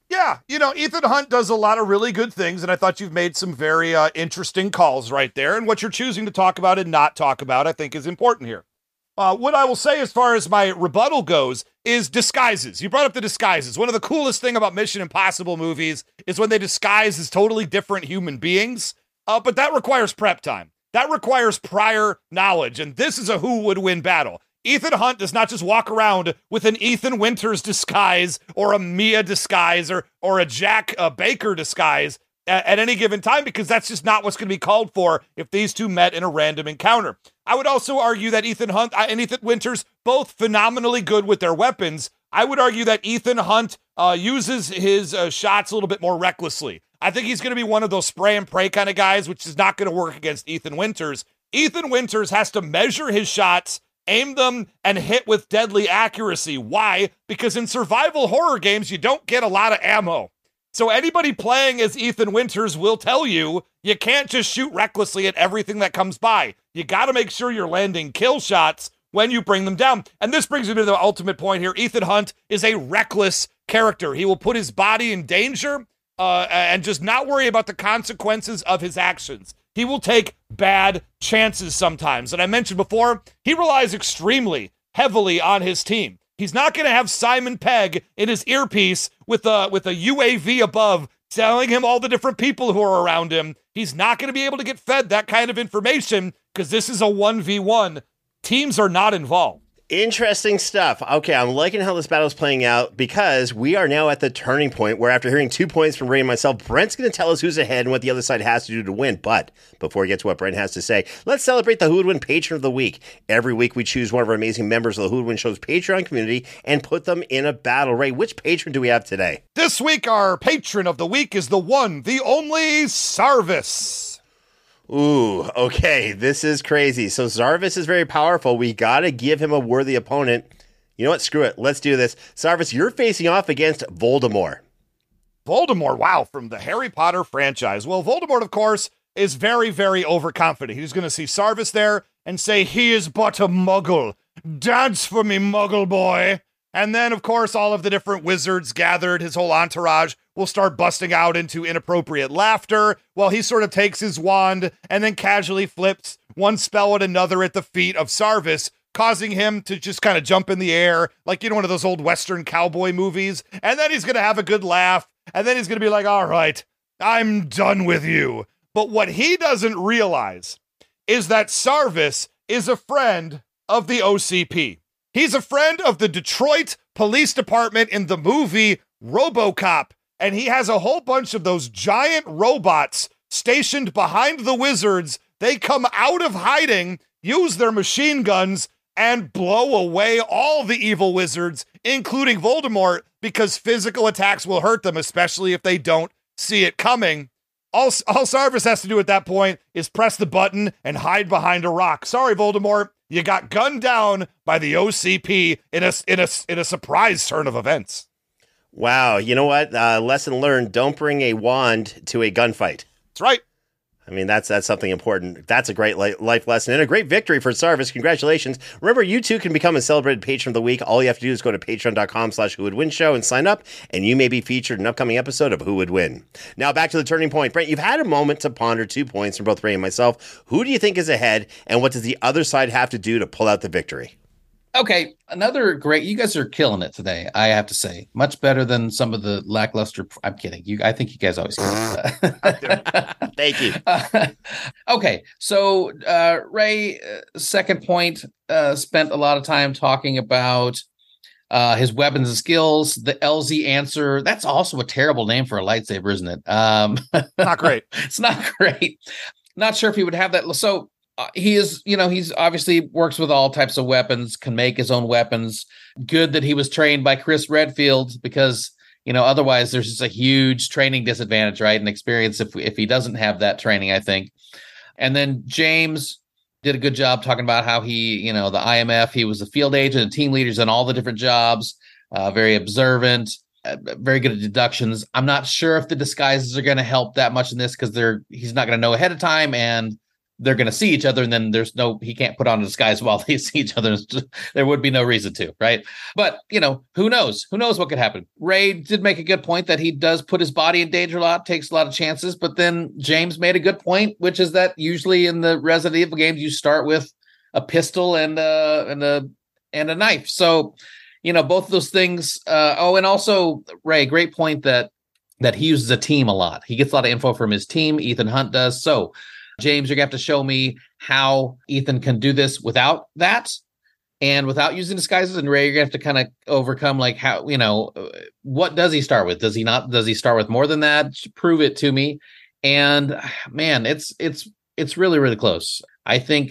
Yeah, Ethan Hunt does a lot of really good things, and I thought you've made some very interesting calls right there. And what you're choosing to talk about and not talk about, I think, is important here. What I will say as far as my rebuttal goes is disguises. You brought up the disguises. One of the coolest thing about Mission Impossible movies is when they disguise as totally different human beings, but that requires prep time. That requires prior knowledge, and this is a who would win battle. Ethan Hunt does not just walk around with an Ethan Winters disguise or a Mia disguise or a Jack Baker disguise at any given time, because that's just not what's going to be called for if these two met in a random encounter. I would also argue that Ethan Hunt and Ethan Winters, both phenomenally good with their weapons. I would argue that Ethan Hunt uses his shots a little bit more recklessly. I think he's going to be one of those spray and pray kind of guys, which is not going to work against Ethan Winters. Ethan Winters has to measure his shots, aim them, and hit with deadly accuracy. Why? Because in survival horror games, you don't get a lot of ammo. So anybody playing as Ethan Winters will tell you can't just shoot recklessly at everything that comes by. You got to make sure you're landing kill shots when you bring them down. And this brings me to the ultimate point here. Ethan Hunt is a reckless character. He will put his body in danger and just not worry about the consequences of his actions. He will take bad chances sometimes. And I mentioned before, he relies extremely heavily on his team. He's not going to have Simon Pegg in his earpiece with a UAV above telling him all the different people who are around him. He's not going to be able to get fed that kind of information because this is a 1v1. Teams are not involved. Interesting stuff. Okay, I'm liking how this battle is playing out because we are now at the turning point where after hearing 2 points from Ray and myself, Brent's going to tell us who's ahead and what the other side has to do to win. But before we get to what Brent has to say, let's celebrate the Who Would Win Patron of the Week. Every week we choose one of our amazing members of the Who Would Win Show's Patreon community and put them in a battle. Ray, which patron do we have today? This week, our patron of the week is the one, the only Sarvis. Ooh, okay, this is crazy. So Zarvis is very powerful. We got to give him a worthy opponent. You know what? Screw it. Let's do this. Zarvis, you're facing off against Voldemort. Voldemort, wow, from the Harry Potter franchise. Well, Voldemort, of course, is very, very overconfident. He's going to see Zarvis there and say, "He is but a muggle. Dance for me, muggle boy." And then, of course, all of the different wizards gathered, his whole entourage, will start busting out into inappropriate laughter while he sort of takes his wand and then casually flips one spell at another at the feet of Zarvis, causing him to just kind of jump in the air like, one of those old Western cowboy movies. And then he's going to have a good laugh. And then he's going to be like, "All right, I'm done with you." But what he doesn't realize is that Zarvis is a friend of the OCP. He's a friend of the Detroit Police Department in the movie RoboCop, and he has a whole bunch of those giant robots stationed behind the wizards. They come out of hiding, use their machine guns, and blow away all the evil wizards, including Voldemort, because physical attacks will hurt them, especially if they don't see it coming. All Zarvis has to do at that point is press the button and hide behind a rock. Sorry, Voldemort. You got gunned down by the OCP in a surprise turn of events. Wow, you know what? Lesson learned, don't bring a wand to a gunfight. That's right. I mean, that's something important. That's a great life lesson and a great victory for Zarvis. Congratulations. Remember, you too can become a celebrated patron of the week. All you have to do is go to patreon.com/whowouldwin-show and sign up, and you may be featured in an upcoming episode of Who Would Win. Now, back to the turning point. Brent, you've had a moment to ponder 2 points from both Ray and myself. Who do you think is ahead, and what does the other side have to do to pull out the victory? Okay, another great. You guys are killing it today, I have to say. Much better than some of the lackluster. I'm kidding. I think you guys always kill it. Thank you. Okay, so Ray, second point, spent a lot of time talking about his weapons and skills. The LZ answer. That's also a terrible name for a lightsaber, isn't it? Not great. It's not great. Not sure if he would have that. So. He is, he's obviously works with all types of weapons, can make his own weapons. Good that he was trained by Chris Redfield because, otherwise there's just a huge training disadvantage, right? And experience if he doesn't have that training, I think. And then James did a good job talking about how he, the IMF, he was a field agent and team leaders in all the different jobs, very observant, very good at deductions. I'm not sure if the disguises are going to help that much in this because he's not going to know ahead of time, and they're going to see each other, and then he can't put on a disguise while they see each other. There would be no reason to, right? But, who knows? Who knows what could happen? Ray did make a good point that he does put his body in danger a lot, takes a lot of chances, but then James made a good point, which is that usually in the Resident Evil games, you start with a pistol and a knife. So, both of those things. And also, Ray, great point that he uses a team a lot. He gets a lot of info from his team. Ethan Hunt does. So, James, you're going to have to show me how Ethan can do this without that and without using disguises. And Ray, you're going to have to kind of overcome, like, how, what does he start with? Does he start with more than that? Prove it to me. And man, it's really, really close. I think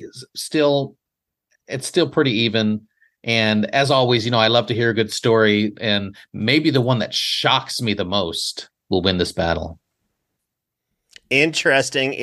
it's still pretty even. And as always, I love to hear a good story, and maybe the one that shocks me the most will win this battle. Interesting.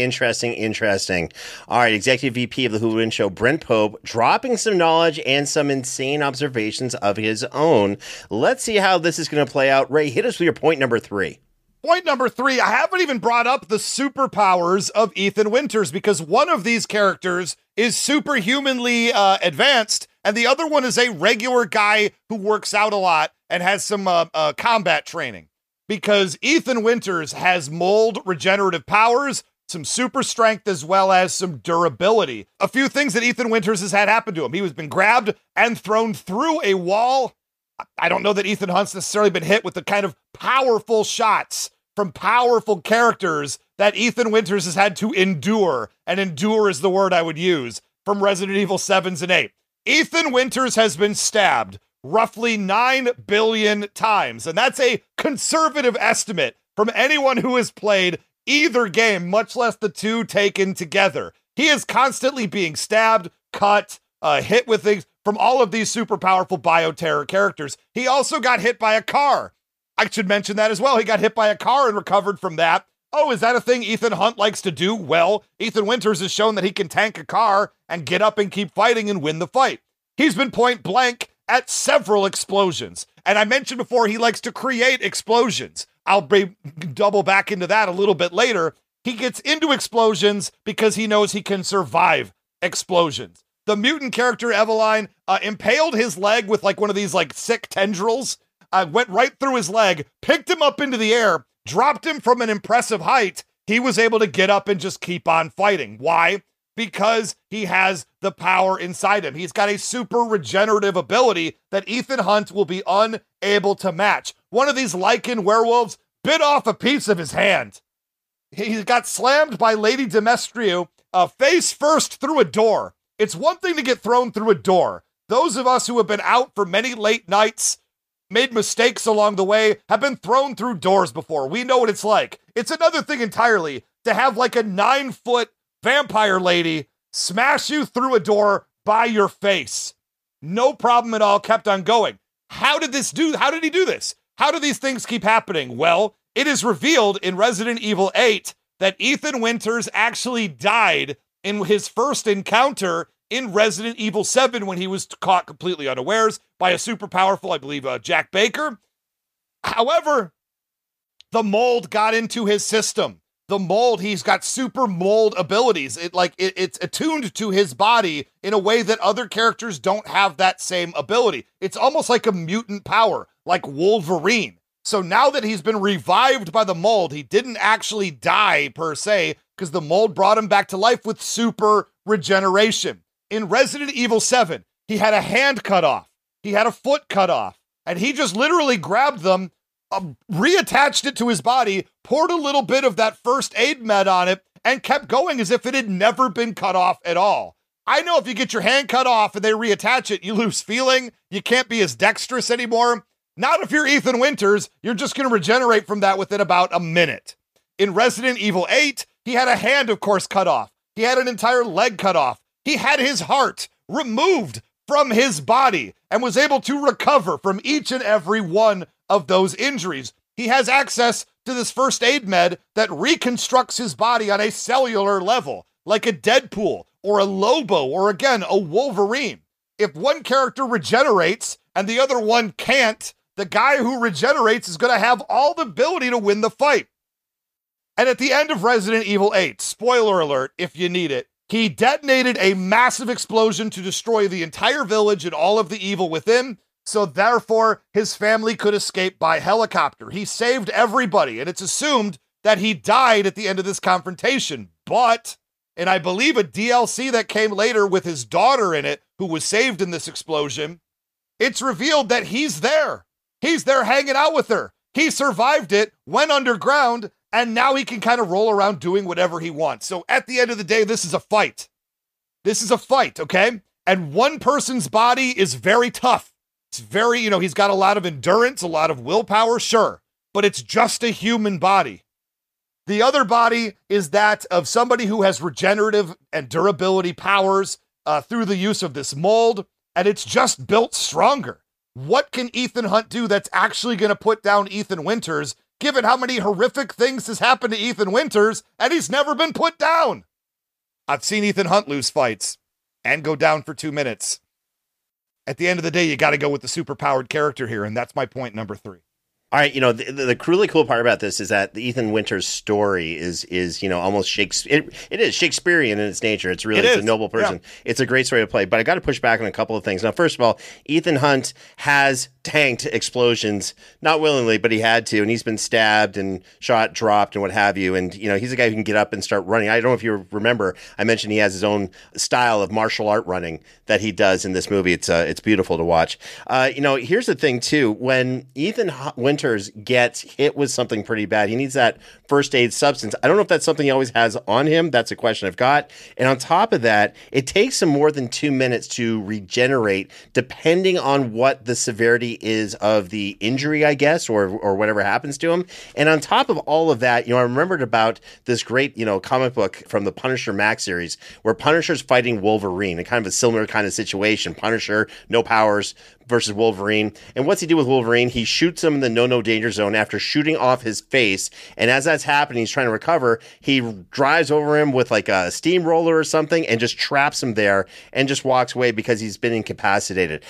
All right, Executive VP of the Who Would Win Show, Brent Pope, dropping some knowledge and some insane observations of his own. Let's see how this is going to play out. Ray, hit us with your point number 3. Point number 3, I haven't even brought up the superpowers of Ethan Winters, because one of these characters is superhumanly advanced, and the other one is a regular guy who works out a lot and has some combat training. Because Ethan Winters has mold regenerative powers, some super strength, as well as some durability. A few things that Ethan Winters has had happen to him. He has been grabbed and thrown through a wall. I don't know that Ethan Hunt's necessarily been hit with the kind of powerful shots from powerful characters that Ethan Winters has had to endure, and endure is the word I would use, from Resident Evil 7s and 8. Ethan Winters has been stabbed roughly 9 billion times, and that's a conservative estimate from anyone who has played either game, much less the two taken together. He is constantly being stabbed, cut, hit with things from all of these super powerful bioterror characters. He also got hit by a car. I should mention that as well. He got hit by a car and recovered from that. Oh, is that a thing Ethan Hunt likes to do? Well, Ethan Winters has shown that he can tank a car and get up and keep fighting and win the fight. He's been point blank at several explosions. And I mentioned before, he likes to create explosions. I'll double back into that a little bit later. He gets into explosions because he knows he can survive explosions. The mutant character Eveline impaled his leg with like one of these like sick tendrils, went right through his leg, picked him up into the air, dropped him from an impressive height. He was able to get up and just keep on fighting. Why? Because he has the power inside him. He's got a super regenerative ability that Ethan Hunt will be unable to match. One of these lichen werewolves bit off a piece of his hand. He got slammed by Lady Demetriou face first through a door. It's one thing to get thrown through a door. Those of us who have been out for many late nights, made mistakes along the way, have been thrown through doors before. We know what it's like. It's another thing entirely to have like a 9-foot vampire lady smash you through a door by your face. No problem at all, kept on going. How did he do this? How do these things keep happening? Well, it is revealed in Resident Evil 8 that Ethan Winters actually died in his first encounter in Resident Evil 7 when he was caught completely unawares by a super powerful, I believe, Jack Baker. However, the mold got into his system. The mold, he's got super mold abilities. It's attuned to his body in a way that other characters don't have that same ability. It's almost like a mutant power, like Wolverine. So now that he's been revived by the mold, he didn't actually die per se, because the mold brought him back to life with super regeneration. In Resident Evil 7, he had a hand cut off. He had a foot cut off. And he just literally grabbed them, reattached it to his body, poured a little bit of that first aid med on it, and kept going as if it had never been cut off at all. I know if you get your hand cut off and they reattach it, you lose feeling. You can't be as dexterous anymore. Not if you're Ethan Winters. You're just going to regenerate from that within about a minute. In Resident Evil 8, he had a hand, of course, cut off. He had an entire leg cut off. He had his heart removed from his body and was able to recover from each and every one of those injuries. He has access to this first aid med that reconstructs his body on a cellular level, like a Deadpool or a Lobo or, again, a Wolverine. If one character regenerates and the other one can't, the guy who regenerates is going to have all the ability to win the fight. And at the end of Resident Evil 8, spoiler alert if you need it, He detonated a massive explosion to destroy the entire village and all of the evil within, so therefore his family could escape by helicopter. He saved everybody, and it's assumed that he died at the end of this confrontation. But, and I believe a DLC that came later with his daughter in it, who was saved in this explosion, it's revealed that he's there. He's there hanging out with her. He survived it, went underground, and now he can kind of roll around doing whatever he wants. So at the end of the day, this is a fight. This is a fight, okay? And one person's body is very tough. It's very, he's got a lot of endurance, a lot of willpower, sure, but it's just a human body. The other body is that of somebody who has regenerative and durability powers through the use of this mold, and it's just built stronger. What can Ethan Hunt do that's actually going to put down Ethan Winters, given how many horrific things has happened to Ethan Winters, and he's never been put down? I've seen Ethan Hunt lose fights and go down for 2 minutes. At the end of the day, you got to go with the superpowered character here, and that's my point number 3. All right, the really cool part about this is that the Ethan Winters story is almost Shakespeare. It is Shakespearean in its nature. It's a noble person. Yeah. It's a great story to play. But I got to push back on a couple of things. Now, first of all, Ethan Hunt has tanked explosions, not willingly, but he had to, and he's been stabbed and shot, dropped, and what have you. And he's a guy who can get up and start running. I don't know if you remember, I mentioned he has his own style of martial art running that he does in this movie. It's beautiful to watch. Here's the thing too: when Ethan Winters gets hit with something pretty bad, he needs that first aid substance. I don't know if that's something he always has on him. That's a question I've got. And on top of that, it takes him more than 2 minutes to regenerate, depending on what the severity is of the injury, I guess, or whatever happens to him. And on top of all of that, I remembered about this great, comic book from the Punisher Max series, where Punisher's fighting Wolverine, and kind of a similar kind of situation. Punisher, no powers, versus Wolverine. And what's he do with Wolverine? He shoots him in the no danger zone after shooting off his face. And as that's happening, he's trying to recover. He drives over him with like a steamroller or something and just traps him there and just walks away because he's been incapacitated.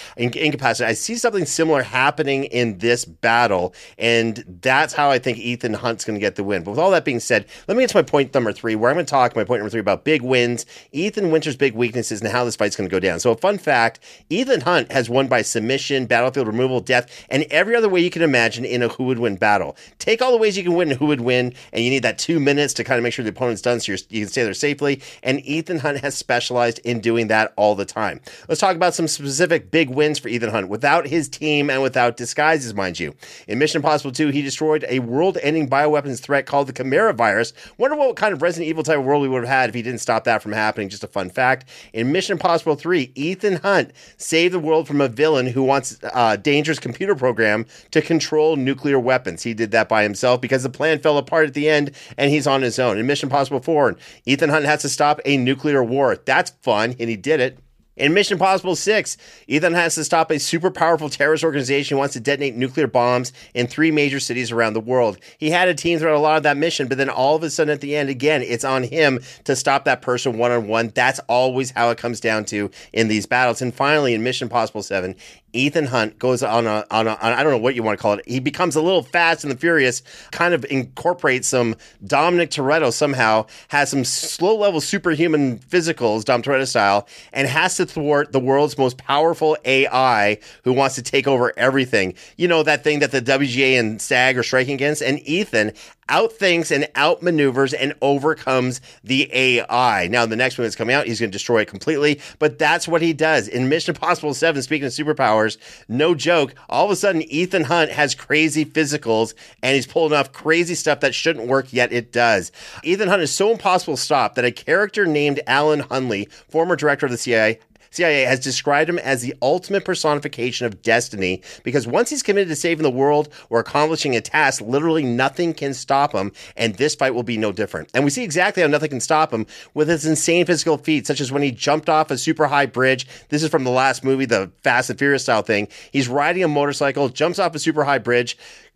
I see something similar happening in this battle, and that's how I think Ethan Hunt's going to get the win. But with all that being said, let me get to my point number 3, where I'm going to talk my point number 3 about big wins, Ethan Winters' big weaknesses, and how this fight's going to go down. So a fun fact, Ethan Hunt has won by submission, battlefield removal, death, and every other way you can imagine in a who would win battle. Take all the ways you can win and who would win, and you need that 2 minutes to kind of make sure the opponent's done so you can stay there safely, and Ethan Hunt has specialized in doing that all the time. Let's talk about some specific big wins for Ethan Hunt without his team and without disguises, mind you. In Mission Impossible 2, he destroyed a world-ending bioweapons threat called the Chimera virus. Wonder what kind of Resident Evil type of world we would have had if he didn't stop that from happening. Just a fun fact. In Mission Impossible 3, Ethan Hunt saved the world from a villain who wants a dangerous computer program to control nuclear weapons. He did that by himself because the plan fell apart at the end, and he's on his own. In Mission Impossible 4, Ethan Hunt has to stop a nuclear war. That's fun, and he did it. In Mission Impossible 6, Ethan has to stop a super powerful terrorist organization who wants to detonate nuclear bombs in 3 major cities around the world. He had a team throughout a lot of that mission, but then all of a sudden at the end, again, it's on him to stop that person one-on-one. That's always how it comes down to in these battles. And finally, in Mission Impossible 7, Ethan Hunt goes on a I don't know what you want to call it. He becomes a little fast and the furious, kind of incorporates some Dominic Toretto somehow, has some slow-level superhuman physicals, Dom Toretto style, and has to thwart the world's most powerful AI who wants to take over everything. You know, that thing that the WGA and SAG are striking against? And Ethan outthinks and outmaneuvers and overcomes the AI. Now, the next one that's coming out, he's going to destroy it completely, but that's what he does. In Mission Impossible 7, speaking of superpowers, no joke, all of a sudden, Ethan Hunt has crazy physicals, and he's pulling off crazy stuff that shouldn't work, yet it does. Ethan Hunt is so impossible to stop that a character named Alan Hunley, former director of the CIA has described him as the ultimate personification of destiny, because once he's committed to saving the world or accomplishing a task, literally nothing can stop him, and this fight will be no different. And we see exactly how nothing can stop him with his insane physical feats, such as when he jumped off a super high bridge. This is from the last movie, the Fast and Furious style thing. He's riding a motorcycle, jumps off a super high bridge,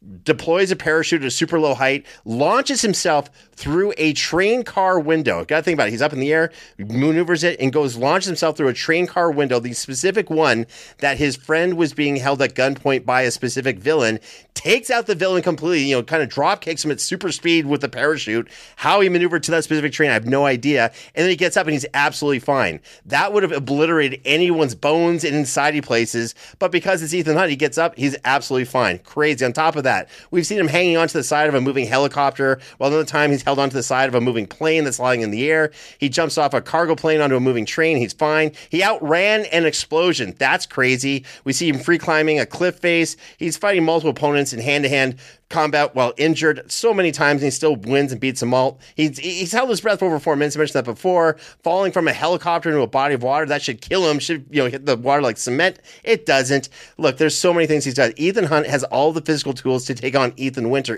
deploys a parachute at a super low height, launches himself through a train car window. Got to think about it. He's up in the air, maneuvers it, and launches himself through a train car window, the specific one that his friend was being held at gunpoint by a specific villain, takes out the villain completely, kind of drop kicks him at super speed with the parachute. How he maneuvered to that specific train, I have no idea. And then he gets up and he's absolutely fine. That would have obliterated anyone's bones and inside places, but because it's Ethan Hunt, he gets up, he's absolutely fine. Crazy. On top of that, we've seen him hanging onto the side of a moving helicopter, while another time he's held onto the side of a moving plane that's flying in the air. He jumps off a cargo plane onto a moving train, he's fine. He outran an explosion. That's crazy. We see him free climbing a cliff face. He's fighting multiple opponents in hand-to-hand combat while injured so many times, and he still wins and beats them all. He's held his breath for over 4 minutes. I mentioned that before. Falling from a helicopter into a body of water, that should kill him. Should hit the water like cement. It doesn't. Look, there's so many things he's done. Ethan Hunt has all the physical tools to take on Ethan Winter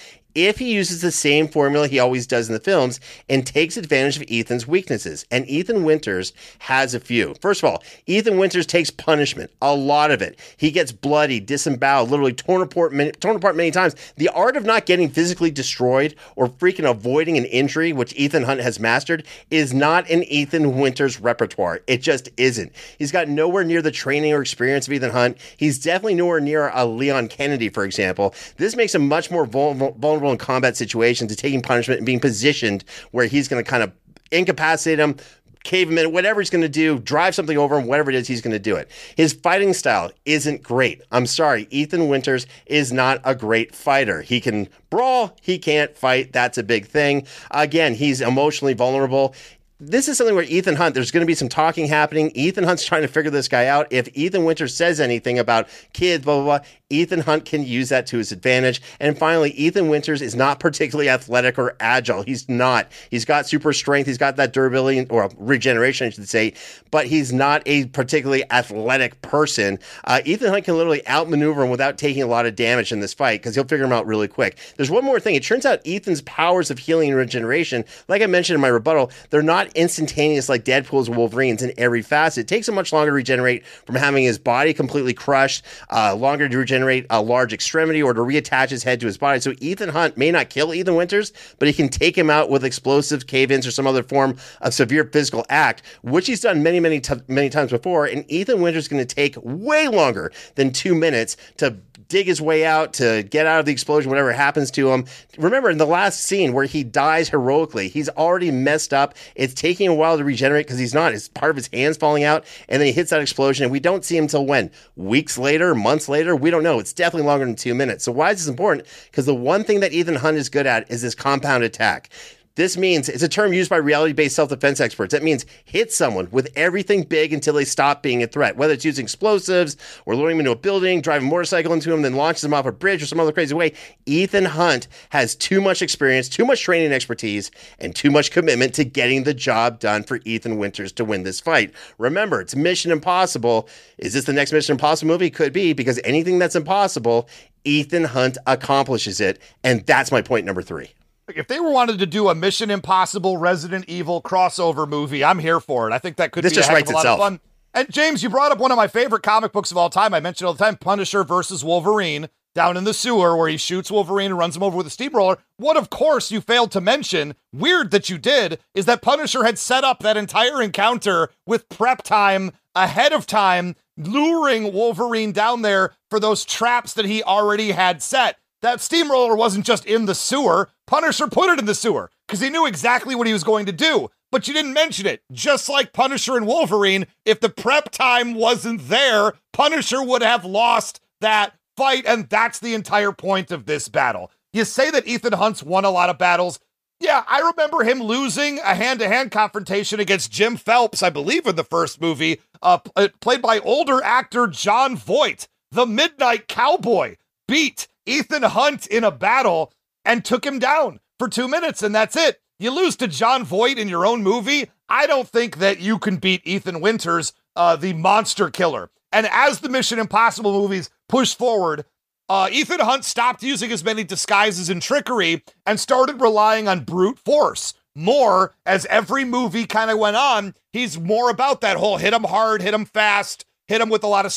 if he uses the same formula he always does in the films and takes advantage of Ethan's weaknesses. And Ethan Winters has a few. First of all, Ethan Winters takes punishment, a lot of it. He gets bloody, disemboweled, literally torn apart many times. The art of not getting physically destroyed or freaking avoiding an injury, which Ethan Hunt has mastered, is not in Ethan Winters' repertoire. It just isn't. He's got nowhere near the training or experience of Ethan Hunt. He's definitely nowhere near a Leon Kennedy, for example. This makes him much more vulnerable in combat situations to taking punishment and being positioned where he's going to kind of incapacitate him, cave him in, whatever he's going to do, drive something over him, whatever it is, he's going to do it. His fighting style isn't great. I'm sorry. Ethan Winters is not a great fighter. He can brawl. He can't fight. That's a big thing. Again, he's emotionally vulnerable. This is something where Ethan Hunt, there's going to be some talking happening. Ethan Hunt's trying to figure this guy out. If Ethan Winters says anything about kids, blah, blah, blah, Ethan Hunt can use that to his advantage. And finally, Ethan Winters is not particularly athletic or agile. He's not. He's got super strength. He's got that durability or regeneration, I should say, but he's not a particularly athletic person. Ethan Hunt can literally outmaneuver him without taking a lot of damage in this fight because he'll figure him out really quick. There's one more thing. It turns out Ethan's powers of healing and regeneration, like I mentioned in my rebuttal, they're not instantaneous like Deadpool's Wolverine's in every facet. It takes him much longer to regenerate from having his body completely crushed, longer to regenerate a large extremity or to reattach his head to his body. So Ethan Hunt may not kill Ethan Winters, but he can take him out with explosives, cave-ins, or some other form of severe physical act, which he's done many times before. And Ethan Winters is going to take way longer than 2 minutes to dig his way out, to get out of the explosion, whatever happens to him. Remember, in the last scene where he dies heroically, he's already messed up. It's taking a while to regenerate because he's not. It's part of his hands falling out, and then he hits that explosion, and we don't see him until when? Weeks later? Months later? We don't know. It's definitely longer than 2 minutes. So why is this important? Because the one thing that Ethan Hunt is good at is this compound attack. This means, it's a term used by reality-based self-defense experts. That means hit someone with everything big until they stop being a threat, whether it's using explosives or luring them into a building, driving a motorcycle into them, then launches them off a bridge or some other crazy way. Ethan Hunt has too much experience, too much training and expertise, and too much commitment to getting the job done for Ethan Winters to win this fight. Remember, it's Mission Impossible. Is this the next Mission Impossible movie? Could be, because anything that's impossible, Ethan Hunt accomplishes it. And that's my point number 3. If they were wanted to do a Mission Impossible Resident Evil crossover movie, I'm here for it. I think that could be a heck of a lot of fun. And James, you brought up one of my favorite comic books of all time. I mentioned all the time, Punisher versus Wolverine, down in the sewer where he shoots Wolverine and runs him over with a steamroller. What, of course, you failed to mention, weird that you did, is that Punisher had set up that entire encounter with prep time ahead of time, luring Wolverine down there for those traps that he already had set. That steamroller wasn't just in the sewer. Punisher put it in the sewer because he knew exactly what he was going to do. But you didn't mention it. Just like Punisher and Wolverine, if the prep time wasn't there, Punisher would have lost that fight. And that's the entire point of this battle. You say that Ethan Hunt's won a lot of battles. Yeah, I remember him losing a hand-to-hand confrontation against Jim Phelps, I believe in the first movie, played by older actor Jon Voight. The Midnight Cowboy beat Ethan Hunt in a battle and took him down for 2 minutes, and that's it. You lose to Jon Voight in your own movie. I don't think that you can beat Ethan Winters, the monster killer. And as the Mission Impossible movies push forward, Ethan Hunt stopped using as many disguises and trickery and started relying on brute force. More, as every movie kind of went on, he's more about that whole hit him hard, hit him fast, hit him with a lot of stuff.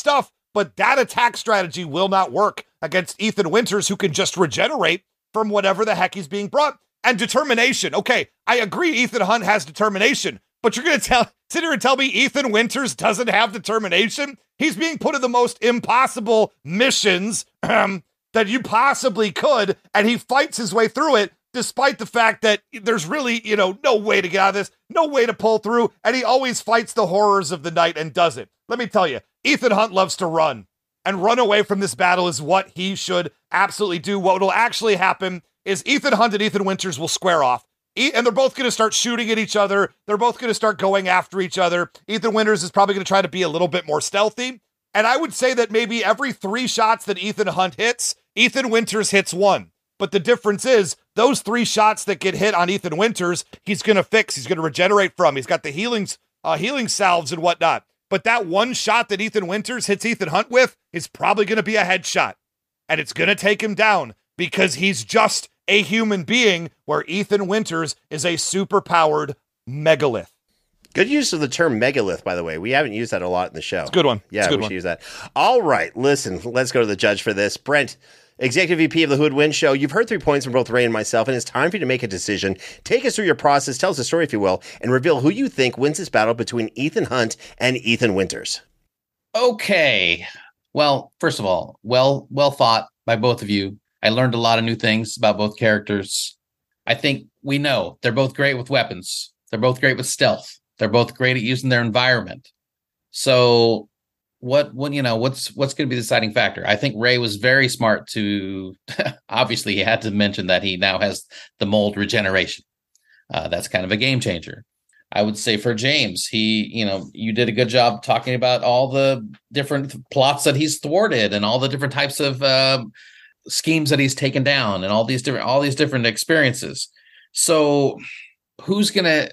but that attack strategy will not work against Ethan Winters, who can just regenerate from whatever the heck he's being brought. And determination. Okay, I agree Ethan Hunt has determination, but you're going to sit here and tell me Ethan Winters doesn't have determination? He's being put in the most impossible missions that you possibly could, and he fights his way through it, despite the fact that there's really, no way to get out of this, no way to pull through, and he always fights the horrors of the night and does it. Let me tell you, Ethan Hunt loves to run, and run away from this battle is what he should absolutely do. What will actually happen is Ethan Hunt and Ethan Winters will square off, and they're both going to start shooting at each other. They're both going to start going after each other. Ethan Winters is probably going to try to be a little bit more stealthy, and I would say that maybe every 3 shots that Ethan Hunt hits, Ethan Winters hits 1. But the difference is those 3 shots that get hit on Ethan Winters, he's going to fix. He's going to regenerate from. He's got the healing salves and whatnot. But that 1 shot that Ethan Winters hits Ethan Hunt with is probably going to be a headshot. And it's going to take him down because he's just a human being, where Ethan Winters is a super-powered megalith. Good use of the term megalith, by the way. We haven't used that a lot in the show. It's a good one. Yeah, we should use that. All right, listen, let's go to the judge for this. Brent, Executive VP of the Who Would Win Show, you've heard 3 points from both Ray and myself, and it's time for you to make a decision. Take us through your process, tell us a story, if you will, and reveal who you think wins this battle between Ethan Hunt and Ethan Winters. Okay. Well, first of all, well thought by both of you. I learned a lot of new things about both characters. I think we know they're both great with weapons. They're both great with stealth. They're both great at using their environment. So what's going to be the deciding factor? I think Ray was very smart to, obviously he had to mention that he now has the mold regeneration. That's kind of a game changer. I would say for James, you did a good job talking about all the different plots that he's thwarted and all the different types of schemes that he's taken down and all these different experiences. So who's gonna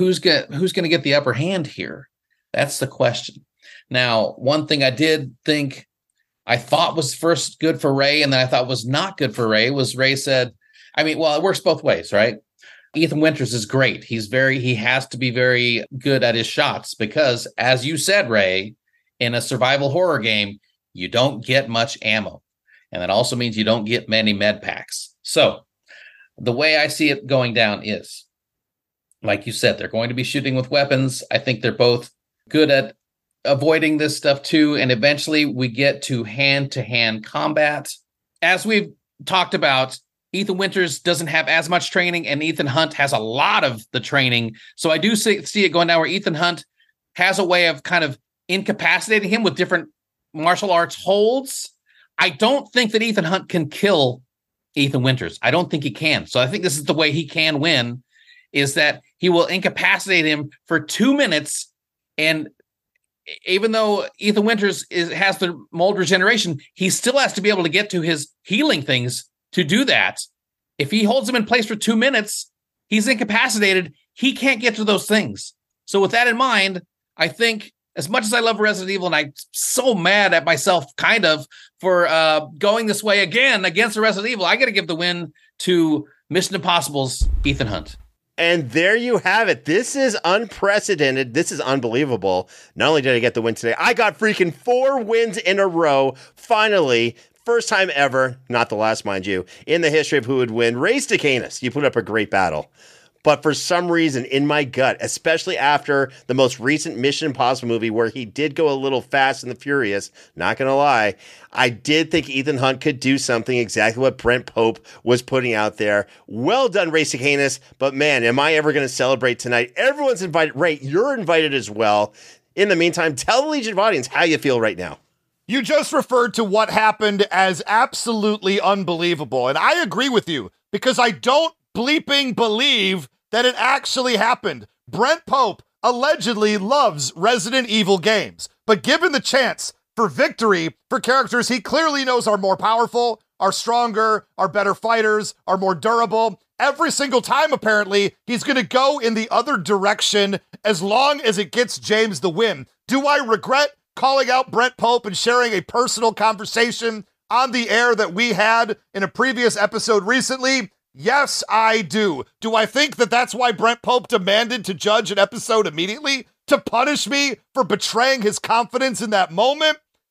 get the upper hand here? That's the question. Now, one thing I thought was first good for Ray and then I thought was not good for Ray was Ray said, it works both ways, right? Ethan Winters is great. He has to be very good at his shots because, as you said, Ray, in a survival horror game, you don't get much ammo. And that also means you don't get many med packs. So the way I see it going down is, like you said, they're going to be shooting with weapons. I think they're both good at avoiding this stuff too. And eventually we get to hand-to-hand combat. As we've talked about, Ethan Winters doesn't have as much training and Ethan Hunt has a lot of the training. So I do see it going down where Ethan Hunt has a way of kind of incapacitating him with different martial arts holds. I don't think that Ethan Hunt can kill Ethan Winters. I don't think he can. So I think this is the way he can win, is that he will incapacitate him for 2 minutes. And even though Ethan Winters has the mold regeneration, he still has to be able to get to his healing things to do that. If he holds him in place for 2 minutes, he's incapacitated. He can't get to those things. So with that in mind, I think, as much as I love Resident Evil, and I'm so mad at myself kind of for going this way again against the Resident Evil, I got to give the win to Mission Impossible's Ethan Hunt. And there you have it. This is unprecedented. This is unbelievable. Not only did I get the win today, I got freaking 4 wins in a row. Finally, first time ever, not the last, mind you, in the history of Who Would Win. Ray Stacanis, you put up a great battle. But for some reason, in my gut, especially after the most recent Mission Impossible movie where he did go a little fast and the furious, not going to lie, I did think Ethan Hunt could do something exactly what Brent Pope was putting out there. Well done, Ray Stacanis. But man, am I ever going to celebrate tonight? Everyone's invited. Ray, you're invited as well. In the meantime, tell the Legion of audience how you feel right now. You just referred to what happened as absolutely unbelievable. And I agree with you because I don't bleeping believe that it actually happened. Brent Pope allegedly loves Resident Evil games, but given the chance for victory for characters he clearly knows are more powerful, are stronger, are better fighters, are more durable, every single time apparently he's going to go in the other direction as long as it gets James the win. Do I regret calling out Brent Pope and sharing a personal conversation on the air that we had in a previous episode recently? Yes, I do. Do I think that that's why Brent Pope demanded to judge an episode immediately? To punish me for betraying his confidence in that moment?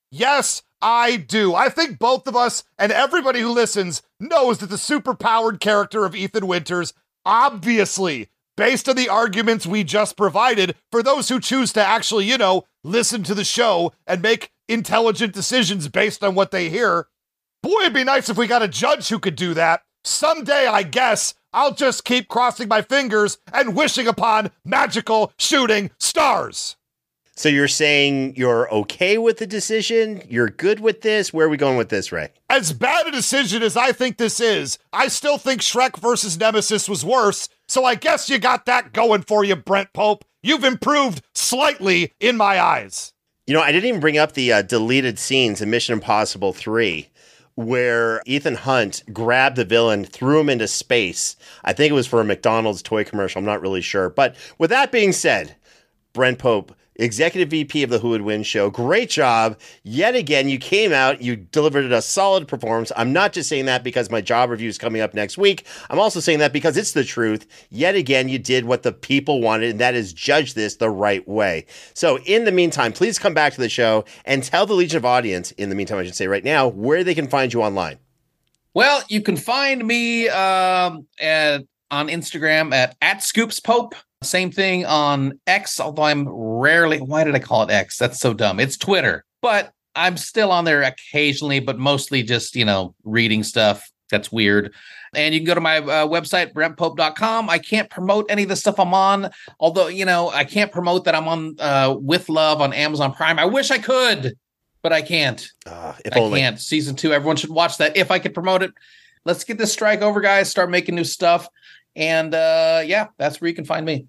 Yes, I do. I think both of us and everybody who listens knows that the superpowered character of Ethan Winters, obviously, based on the arguments we just provided, for those who choose to actually, listen to the show and make intelligent decisions based on what they hear, boy, it'd be nice if we got a judge who could do that. Someday, I guess, I'll just keep crossing my fingers and wishing upon magical shooting stars. So you're saying you're okay with the decision? You're good with this? Where are we going with this, Ray? As bad a decision as I think this is, I still think Shrek versus Nemesis was worse, so I guess you got that going for you, Brent Pope. You've improved slightly in my eyes. I didn't even bring up the deleted scenes in Mission Impossible 3, where Ethan Hunt grabbed the villain, threw him into space. I think it was for a McDonald's toy commercial. I'm not really sure. But with that being said, Brent Pope, Executive VP of the Who Would Win show, great job. Yet again, you came out, you delivered a solid performance. I'm not just saying that because my job review is coming up next week. I'm also saying that because it's the truth. Yet again, you did what the people wanted, and that is judge this the right way. So in the meantime, please come back to the show and tell the Legion of audience, in the meantime, I should say right now, where they can find you online. Well, you can find me on Instagram at @ScoopsPope. Same thing on X, although I'm rarely... Why did I call it X? That's so dumb. It's Twitter. But I'm still on there occasionally, but mostly just, reading stuff. That's weird. And you can go to my website, brentpope.com. I can't promote any of the stuff I'm on, although, I can't promote that I'm on With Love on Amazon Prime. I wish I could, but I can't. If only. I can't. Season 2, everyone should watch that if I could promote it. Let's get this strike over, guys. Start making new stuff. And that's where you can find me.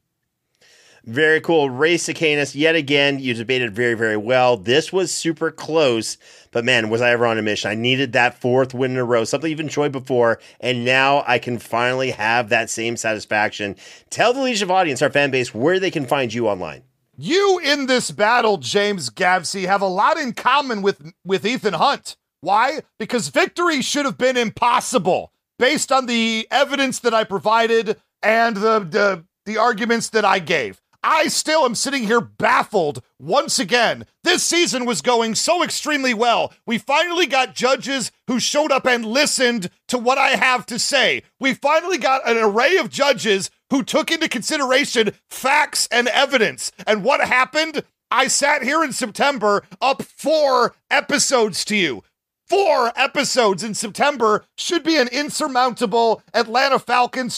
Very cool. Ray Sicanus, yet again, you debated very, very well. This was super close, but man, was I ever on a mission. I needed that 4th win in a row, something you've enjoyed before, and now I can finally have that same satisfaction. Tell the Legion of audience, our fan base, where they can find you online. You in this battle, James Gavsey, have a lot in common with Ethan Hunt. Why? Because victory should have been impossible based on the evidence that I provided and the arguments that I gave. I still am sitting here baffled once again. This season was going so extremely well. We finally got judges who showed up and listened to what I have to say. We finally got an array of judges who took into consideration facts and evidence. And what happened? I sat here in September up 4 episodes to you. 4 episodes in September should be an insurmountable Atlanta Falcons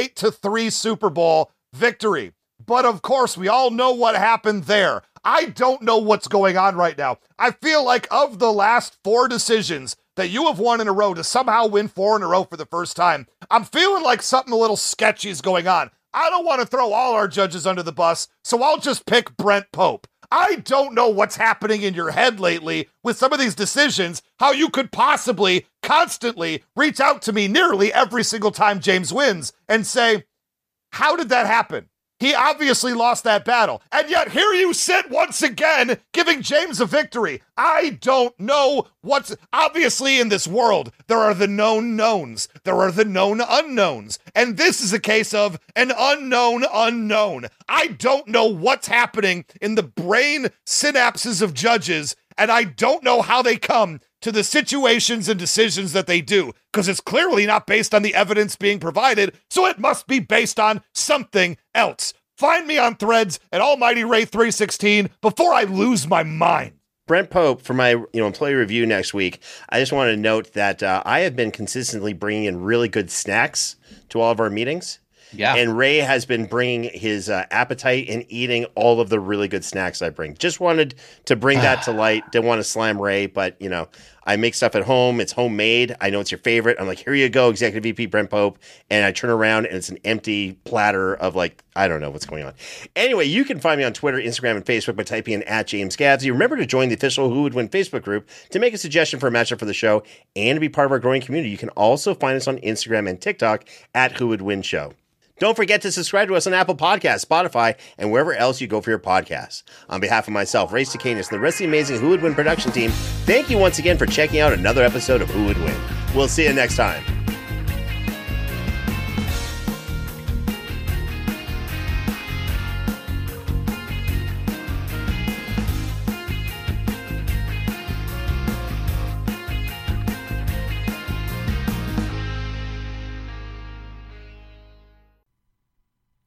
28-3 Super Bowl victory. But of course, we all know what happened there. I don't know what's going on right now. I feel like of the last 4 decisions that you have won in a row to somehow win 4 in a row for the first time, I'm feeling like something a little sketchy is going on. I don't want to throw all our judges under the bus, so I'll just pick Brent Pope. I don't know what's happening in your head lately with some of these decisions, how you could possibly constantly reach out to me nearly every single time James wins and say, how did that happen? He obviously lost that battle. And yet here you sit once again, giving James a victory. I don't know what's... Obviously in this world, there are the known knowns. There are the known unknowns. And this is a case of an unknown unknown. I don't know what's happening in the brain synapses of judges, and I don't know how they come to the situations and decisions that they do, because it's clearly not based on the evidence being provided, so it must be based on something else. Find me on Threads at Almighty Ray 316 before I lose my mind. Brent Pope, for my employee review next week, I just want to note that I have been consistently bringing in really good snacks to all of our meetings. Yeah. And Ray has been bringing his appetite and eating all of the really good snacks I bring. Just wanted to bring that to light. Didn't want to slam Ray, but, I make stuff at home. It's homemade. I know it's your favorite. I'm like, here you go, Executive VP Brent Pope. And I turn around and it's an empty platter of I don't know what's going on. Anyway, you can find me on Twitter, Instagram, and Facebook by typing in @JamesGavsey. Remember to join the official Who Would Win Facebook group to make a suggestion for a matchup for the show and to be part of our growing community. You can also find us on Instagram and TikTok @WhoWouldWinShow. Don't forget to subscribe to us on Apple Podcasts, Spotify, and wherever else you go for your podcasts. On behalf of myself, Ray Sicanus, and the rest of the amazing Who Would Win production team, thank you once again for checking out another episode of Who Would Win. We'll see you next time.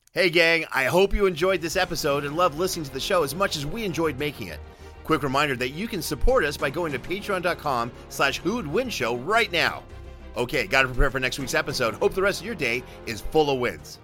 Hey gang, I hope you enjoyed this episode and loved listening to the show as much as we enjoyed making it. Quick reminder that you can support us by going to patreon.com/whowouldwinshow right now. Okay, gotta prepare for next week's episode. Hope the rest of your day is full of wins.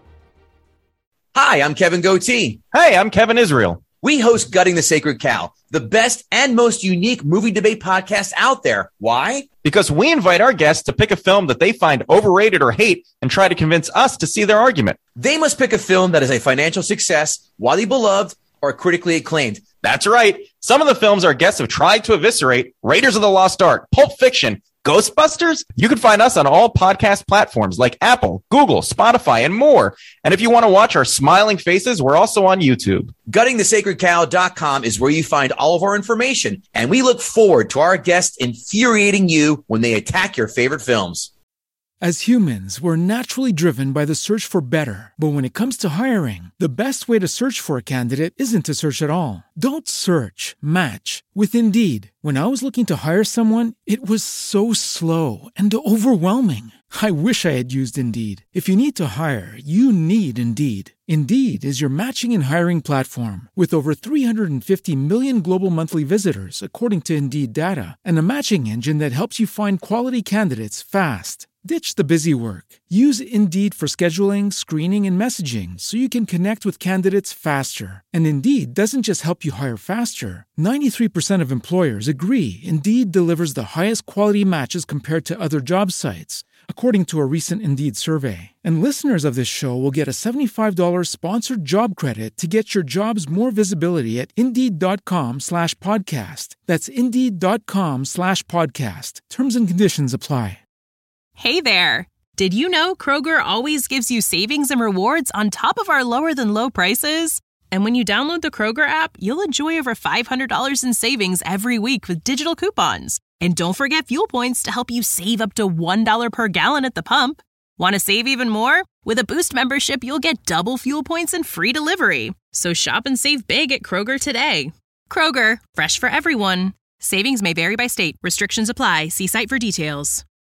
Hi, I'm Kevin Goatee. Hey, I'm Kevin Israel. We host Gutting the Sacred Cow, the best and most unique movie debate podcast out there. Why? Because we invite our guests to pick a film that they find overrated or hate and try to convince us to see their argument. They must pick a film that is a financial success, widely beloved, or critically acclaimed. That's right. Some of the films our guests have tried to eviscerate: Raiders of the Lost Ark, Pulp Fiction, Ghostbusters. You can find us on all podcast platforms like Apple, Google, Spotify, and more. And if you want to watch our smiling faces, we're also on YouTube. GuttingTheSacredCow.com is where you find all of our information, and we look forward to our guests infuriating you when they attack your favorite films. As humans, we're naturally driven by the search for better. But when it comes to hiring, the best way to search for a candidate isn't to search at all. Don't search, match with Indeed. When I was looking to hire someone, it was so slow and overwhelming. I wish I had used Indeed. If you need to hire, you need Indeed. Indeed is your matching and hiring platform with over 350 million global monthly visitors, according to Indeed data, and a matching engine that helps you find quality candidates fast. Ditch the busy work. Use Indeed for scheduling, screening, and messaging so you can connect with candidates faster. And Indeed doesn't just help you hire faster. 93% of employers agree Indeed delivers the highest quality matches compared to other job sites, according to a recent Indeed survey. And listeners of this show will get a $75 sponsored job credit to get your jobs more visibility at Indeed.com/podcast. That's Indeed.com/podcast. Terms and conditions apply. Hey there! Did you know Kroger always gives you savings and rewards on top of our lower-than-low prices? And when you download the Kroger app, you'll enjoy over $500 in savings every week with digital coupons. And don't forget fuel points to help you save up to $1 per gallon at the pump. Want to save even more? With a Boost membership, you'll get double fuel points and free delivery. So shop and save big at Kroger today. Kroger, fresh for everyone. Savings may vary by state. Restrictions apply. See site for details.